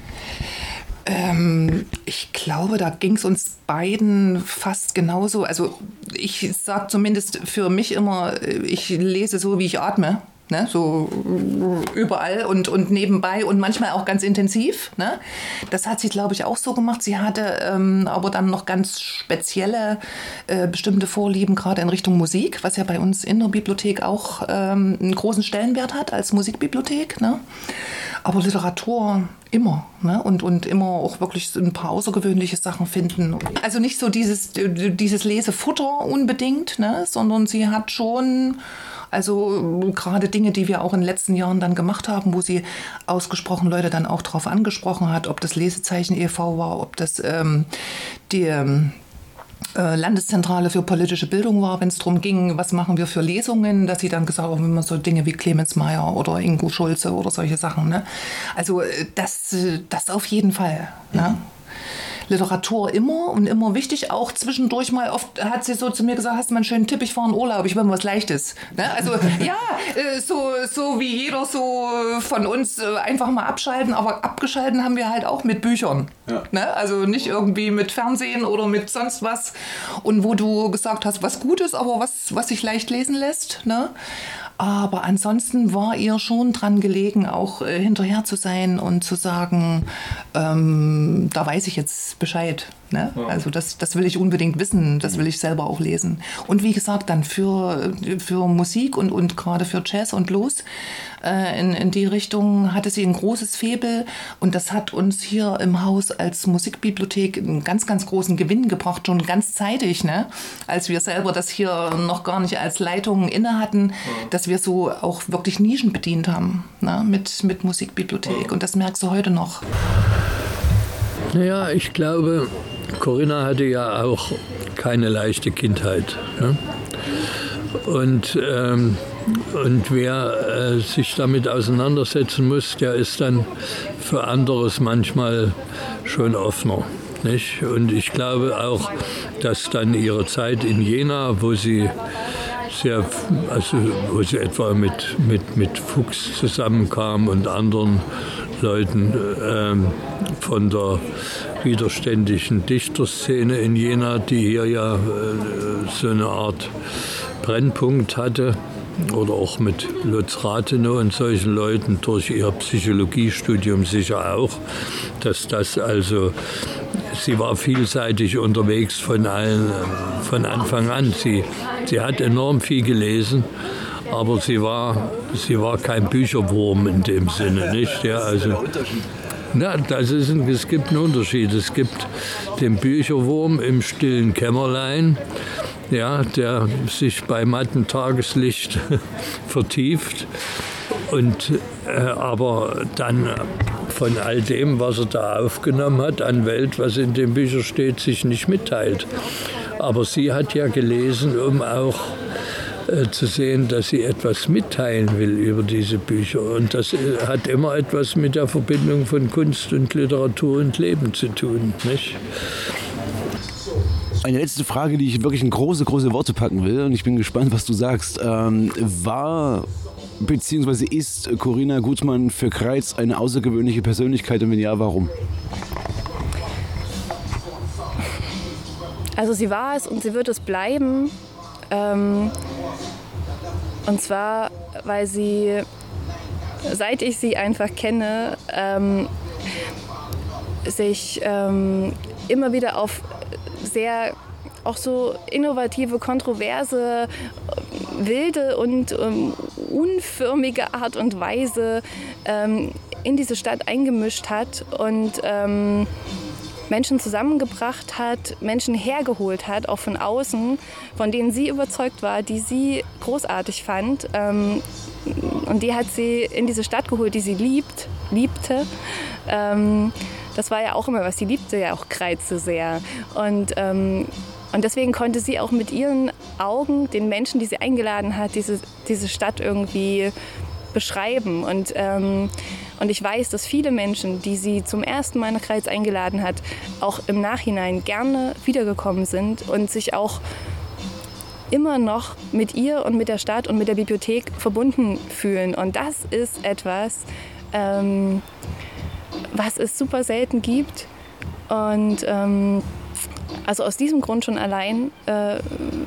Ähm, ich glaube, da ging es uns beiden fast genauso. Also ich sage zumindest für mich immer, ich lese so, wie ich atme. Ne, so überall und, und nebenbei und manchmal auch ganz intensiv. Ne? Das hat sie, glaube ich, auch so gemacht. Sie hatte ähm, aber dann noch ganz spezielle äh, bestimmte Vorlieben, gerade in Richtung Musik, was ja bei uns in der Bibliothek auch ähm, einen großen Stellenwert hat als Musikbibliothek. Ne? Aber Literatur immer. Ne? Und, und immer auch wirklich ein paar außergewöhnliche Sachen finden. Also nicht so dieses, dieses Lesefutter unbedingt, ne? Sondern sie hat schon... Also gerade Dinge, die wir auch in den letzten Jahren dann gemacht haben, wo sie ausgesprochen Leute dann auch darauf angesprochen hat, ob das Lesezeichen e V war, ob das ähm, die ähm, äh, Landeszentrale für politische Bildung war, wenn es darum ging, was machen wir für Lesungen, dass sie dann gesagt haben, immer so Dinge wie Clemens Meyer oder Ingo Schulze oder solche Sachen. Ne? Also das, das auf jeden Fall. Mhm. Ne? Literatur immer und immer wichtig, auch zwischendurch mal, oft hat sie so zu mir gesagt, hast du mal einen schönen Tipp, ich fahre in Urlaub, ich will mal was Leichtes. Ne? Also ja, so, so wie jeder so von uns einfach mal abschalten, aber abgeschalten haben wir halt auch mit Büchern. Ja. Ne? Also nicht irgendwie mit Fernsehen oder mit sonst was. Und wo du gesagt hast, was Gutes, aber was, was sich leicht lesen lässt. Ne? Aber ansonsten war ihr schon dran gelegen, auch äh, hinterher zu sein und zu sagen, ähm, da weiß ich jetzt Bescheid. Ne? Ja. Also das, das will ich unbedingt wissen, das will ich selber auch lesen. Und wie gesagt, dann für, für Musik und, und gerade für Jazz und Blues äh, in, in die Richtung hatte sie ein großes Faible. Und das hat uns hier im Haus als Musikbibliothek einen ganz, ganz großen Gewinn gebracht, schon ganz zeitig, ne? Als wir selber das hier noch gar nicht als Leitung inne hatten, ja. Dass wir so auch wirklich Nischen bedient haben, ne? mit, mit Musikbibliothek. Ja. Und das merkst du heute noch. Naja, ich glaube, Corinna hatte ja auch keine leichte Kindheit. Ne? Und, ähm, und wer äh, sich damit auseinandersetzen muss, der ist dann für anderes manchmal schon offener. Nicht? Und ich glaube auch, dass dann ihre Zeit in Jena, wo sie sehr, also wo sie etwa mit, mit, mit Fuchs zusammenkam und anderen Leuten ähm, von der widerständigen Dichterszene in Jena, die hier ja äh, so eine Art Brennpunkt hatte, oder auch mit Lutz Rathenow und solchen Leuten durch ihr Psychologiestudium sicher auch, dass das also, sie war vielseitig unterwegs von allen, von Anfang an. Sie, sie hat enorm viel gelesen, aber sie war, sie war kein Bücherwurm in dem Sinne, nicht? Ja, also, na, das ist ein, es gibt einen Unterschied. Es gibt den Bücherwurm im stillen Kämmerlein, ja, der sich bei mattem Tageslicht vertieft und äh, aber dann von all dem, was er da aufgenommen hat an Welt, was in den Büchern steht, sich nicht mitteilt. Aber sie hat ja gelesen, um auch äh, zu sehen, dass sie etwas mitteilen will über diese Bücher. Und das äh, hat immer etwas mit der Verbindung von Kunst und Literatur und Leben zu tun, nicht? Eine letzte Frage, die ich wirklich in große, große Worte packen will, und ich bin gespannt, was du sagst. Ähm, war bzw. ist Corinna Gutmann für Kreitz eine außergewöhnliche Persönlichkeit, und wenn ja, warum? Also sie war es und sie wird es bleiben. Ähm, und zwar, weil sie, seit ich sie einfach kenne, ähm, sich ähm, immer wieder auf sehr auch so innovative, kontroverse, wilde und ähm, unförmige Art und Weise ähm, in diese Stadt eingemischt hat und ähm, Menschen zusammengebracht hat, Menschen hergeholt hat, auch von außen, von denen sie überzeugt war, die sie großartig fand. Ähm, und die hat sie in diese Stadt geholt, die sie liebt, liebte. Ähm, das war ja auch immer was, sie liebte ja auch Kreize sehr. Und, ähm, und deswegen konnte sie auch mit ihren Augen den Menschen, die sie eingeladen hat, diese, diese Stadt irgendwie beschreiben. Und, ähm, und ich weiß, dass viele Menschen, die sie zum ersten Mal nach Kreiz eingeladen hat, auch im Nachhinein gerne wiedergekommen sind und sich auch immer noch mit ihr und mit der Stadt und mit der Bibliothek verbunden fühlen. Und das ist etwas, ähm, was es super selten gibt. Und ähm, also aus diesem Grund schon allein äh,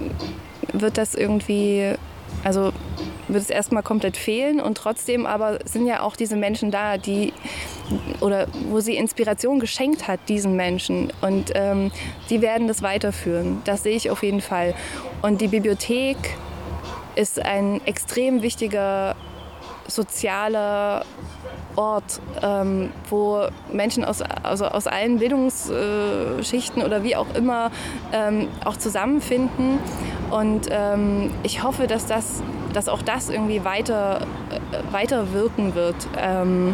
wird das irgendwie, also wird es erstmal komplett fehlen. Und trotzdem aber sind ja auch diese Menschen da, die oder wo sie Inspiration geschenkt hat, diesen Menschen. Und ähm, die werden das weiterführen. Das sehe ich auf jeden Fall. Und die Bibliothek ist ein extrem wichtiger sozialer Ort, ähm, wo Menschen aus, also aus allen Bildungsschichten oder wie auch immer ähm, auch zusammenfinden. Und ähm, ich hoffe, dass, das, dass auch das irgendwie weiter, äh, weiter wirken wird. Ähm,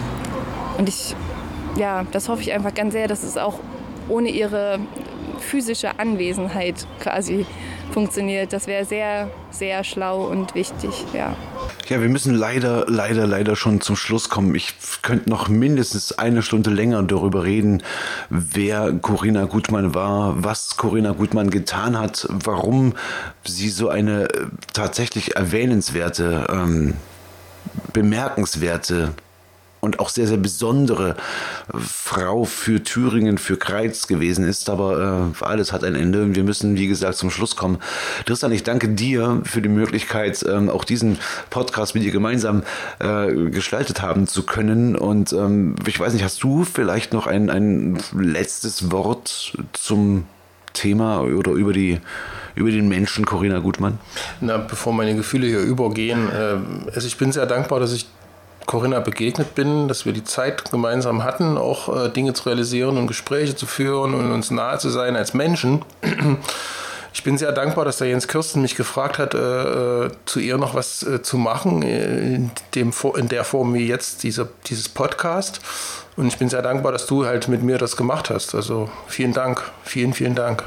und ich, ja, das hoffe ich einfach ganz sehr, dass es auch ohne ihre physische Anwesenheit quasi funktioniert. Das wäre sehr, sehr schlau und wichtig, ja. Ja, wir müssen leider, leider, leider schon zum Schluss kommen. Ich könnte noch mindestens eine Stunde länger darüber reden, wer Corinna Gutmann war, was Corinna Gutmann getan hat, warum sie so eine tatsächlich erwähnenswerte, ähm, bemerkenswerte und auch sehr, sehr besondere Frau für Thüringen, für Kreiz gewesen ist. Aber äh, alles hat ein Ende und wir müssen, wie gesagt, zum Schluss kommen. Tristan, ich danke dir für die Möglichkeit, ähm, auch diesen Podcast mit dir gemeinsam äh, gestaltet haben zu können. Und ähm, ich weiß nicht, hast du vielleicht noch ein, ein letztes Wort zum Thema oder über die über den Menschen Corinna Gutmann? Na, bevor meine Gefühle hier übergehen, äh, also ich bin sehr dankbar, dass ich Corinna begegnet bin, dass wir die Zeit gemeinsam hatten, auch äh, Dinge zu realisieren und Gespräche zu führen und uns nahe zu sein als Menschen. Ich bin sehr dankbar, dass der Jens Kirsten mich gefragt hat, äh, zu ihr noch was äh, zu machen, in, dem, in der Form wie jetzt diese, dieses Podcast. Und ich bin sehr dankbar, dass du halt mit mir das gemacht hast. Also vielen Dank, vielen, vielen Dank.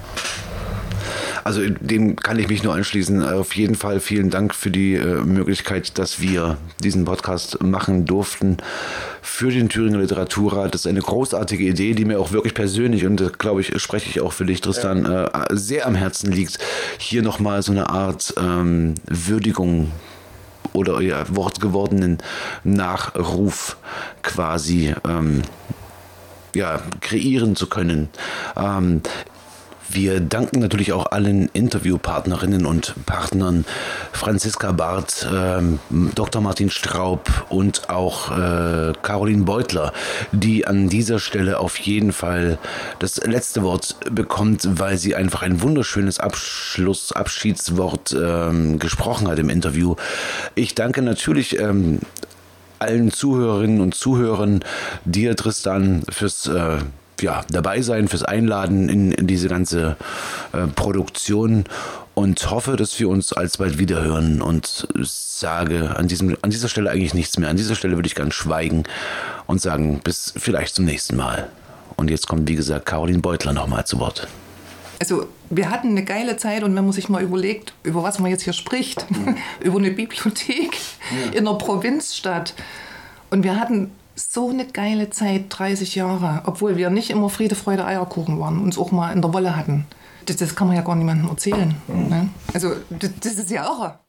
Also dem kann ich mich nur anschließen. Auf jeden Fall vielen Dank für die äh, Möglichkeit, dass wir diesen Podcast machen durften für den Thüringer Literaturrat. Das ist eine großartige Idee, die mir auch wirklich persönlich, und äh, glaube ich, spreche ich auch für dich, Tristan, äh, sehr am Herzen liegt, hier nochmal so eine Art ähm, Würdigung oder ja, wortgewordenen Nachruf quasi ähm, ja, kreieren zu können. Ähm, Wir danken natürlich auch allen Interviewpartnerinnen und Partnern, Franziska Barth, ähm, Doktor Martin Straub und auch äh, Caroline Beutler, die an dieser Stelle auf jeden Fall das letzte Wort bekommt, weil sie einfach ein wunderschönes Abschluss, Abschiedswort ähm, gesprochen hat im Interview. Ich danke natürlich ähm, allen Zuhörerinnen und Zuhörern, dir, Tristan, fürs äh, ja, dabei sein, fürs Einladen in, in diese ganze äh, Produktion und hoffe, dass wir uns alsbald wiederhören, und sage an, diesem, an dieser Stelle eigentlich nichts mehr. An dieser Stelle würde ich ganz schweigen und sagen, bis vielleicht zum nächsten Mal. Und jetzt kommt, wie gesagt, Caroline Beutler nochmal zu Wort. Also wir hatten eine geile Zeit, und wenn man sich mal überlegt, über was man jetzt hier spricht, mhm. über eine Bibliothek ja. in einer Provinzstadt, und wir hatten so eine geile Zeit, dreißig Jahre, obwohl wir nicht immer Friede, Freude, Eierkuchen waren, uns auch mal in der Wolle hatten. Das, das kann man ja gar niemandem erzählen. Mhm. Ne? Also das, das ist ja irre.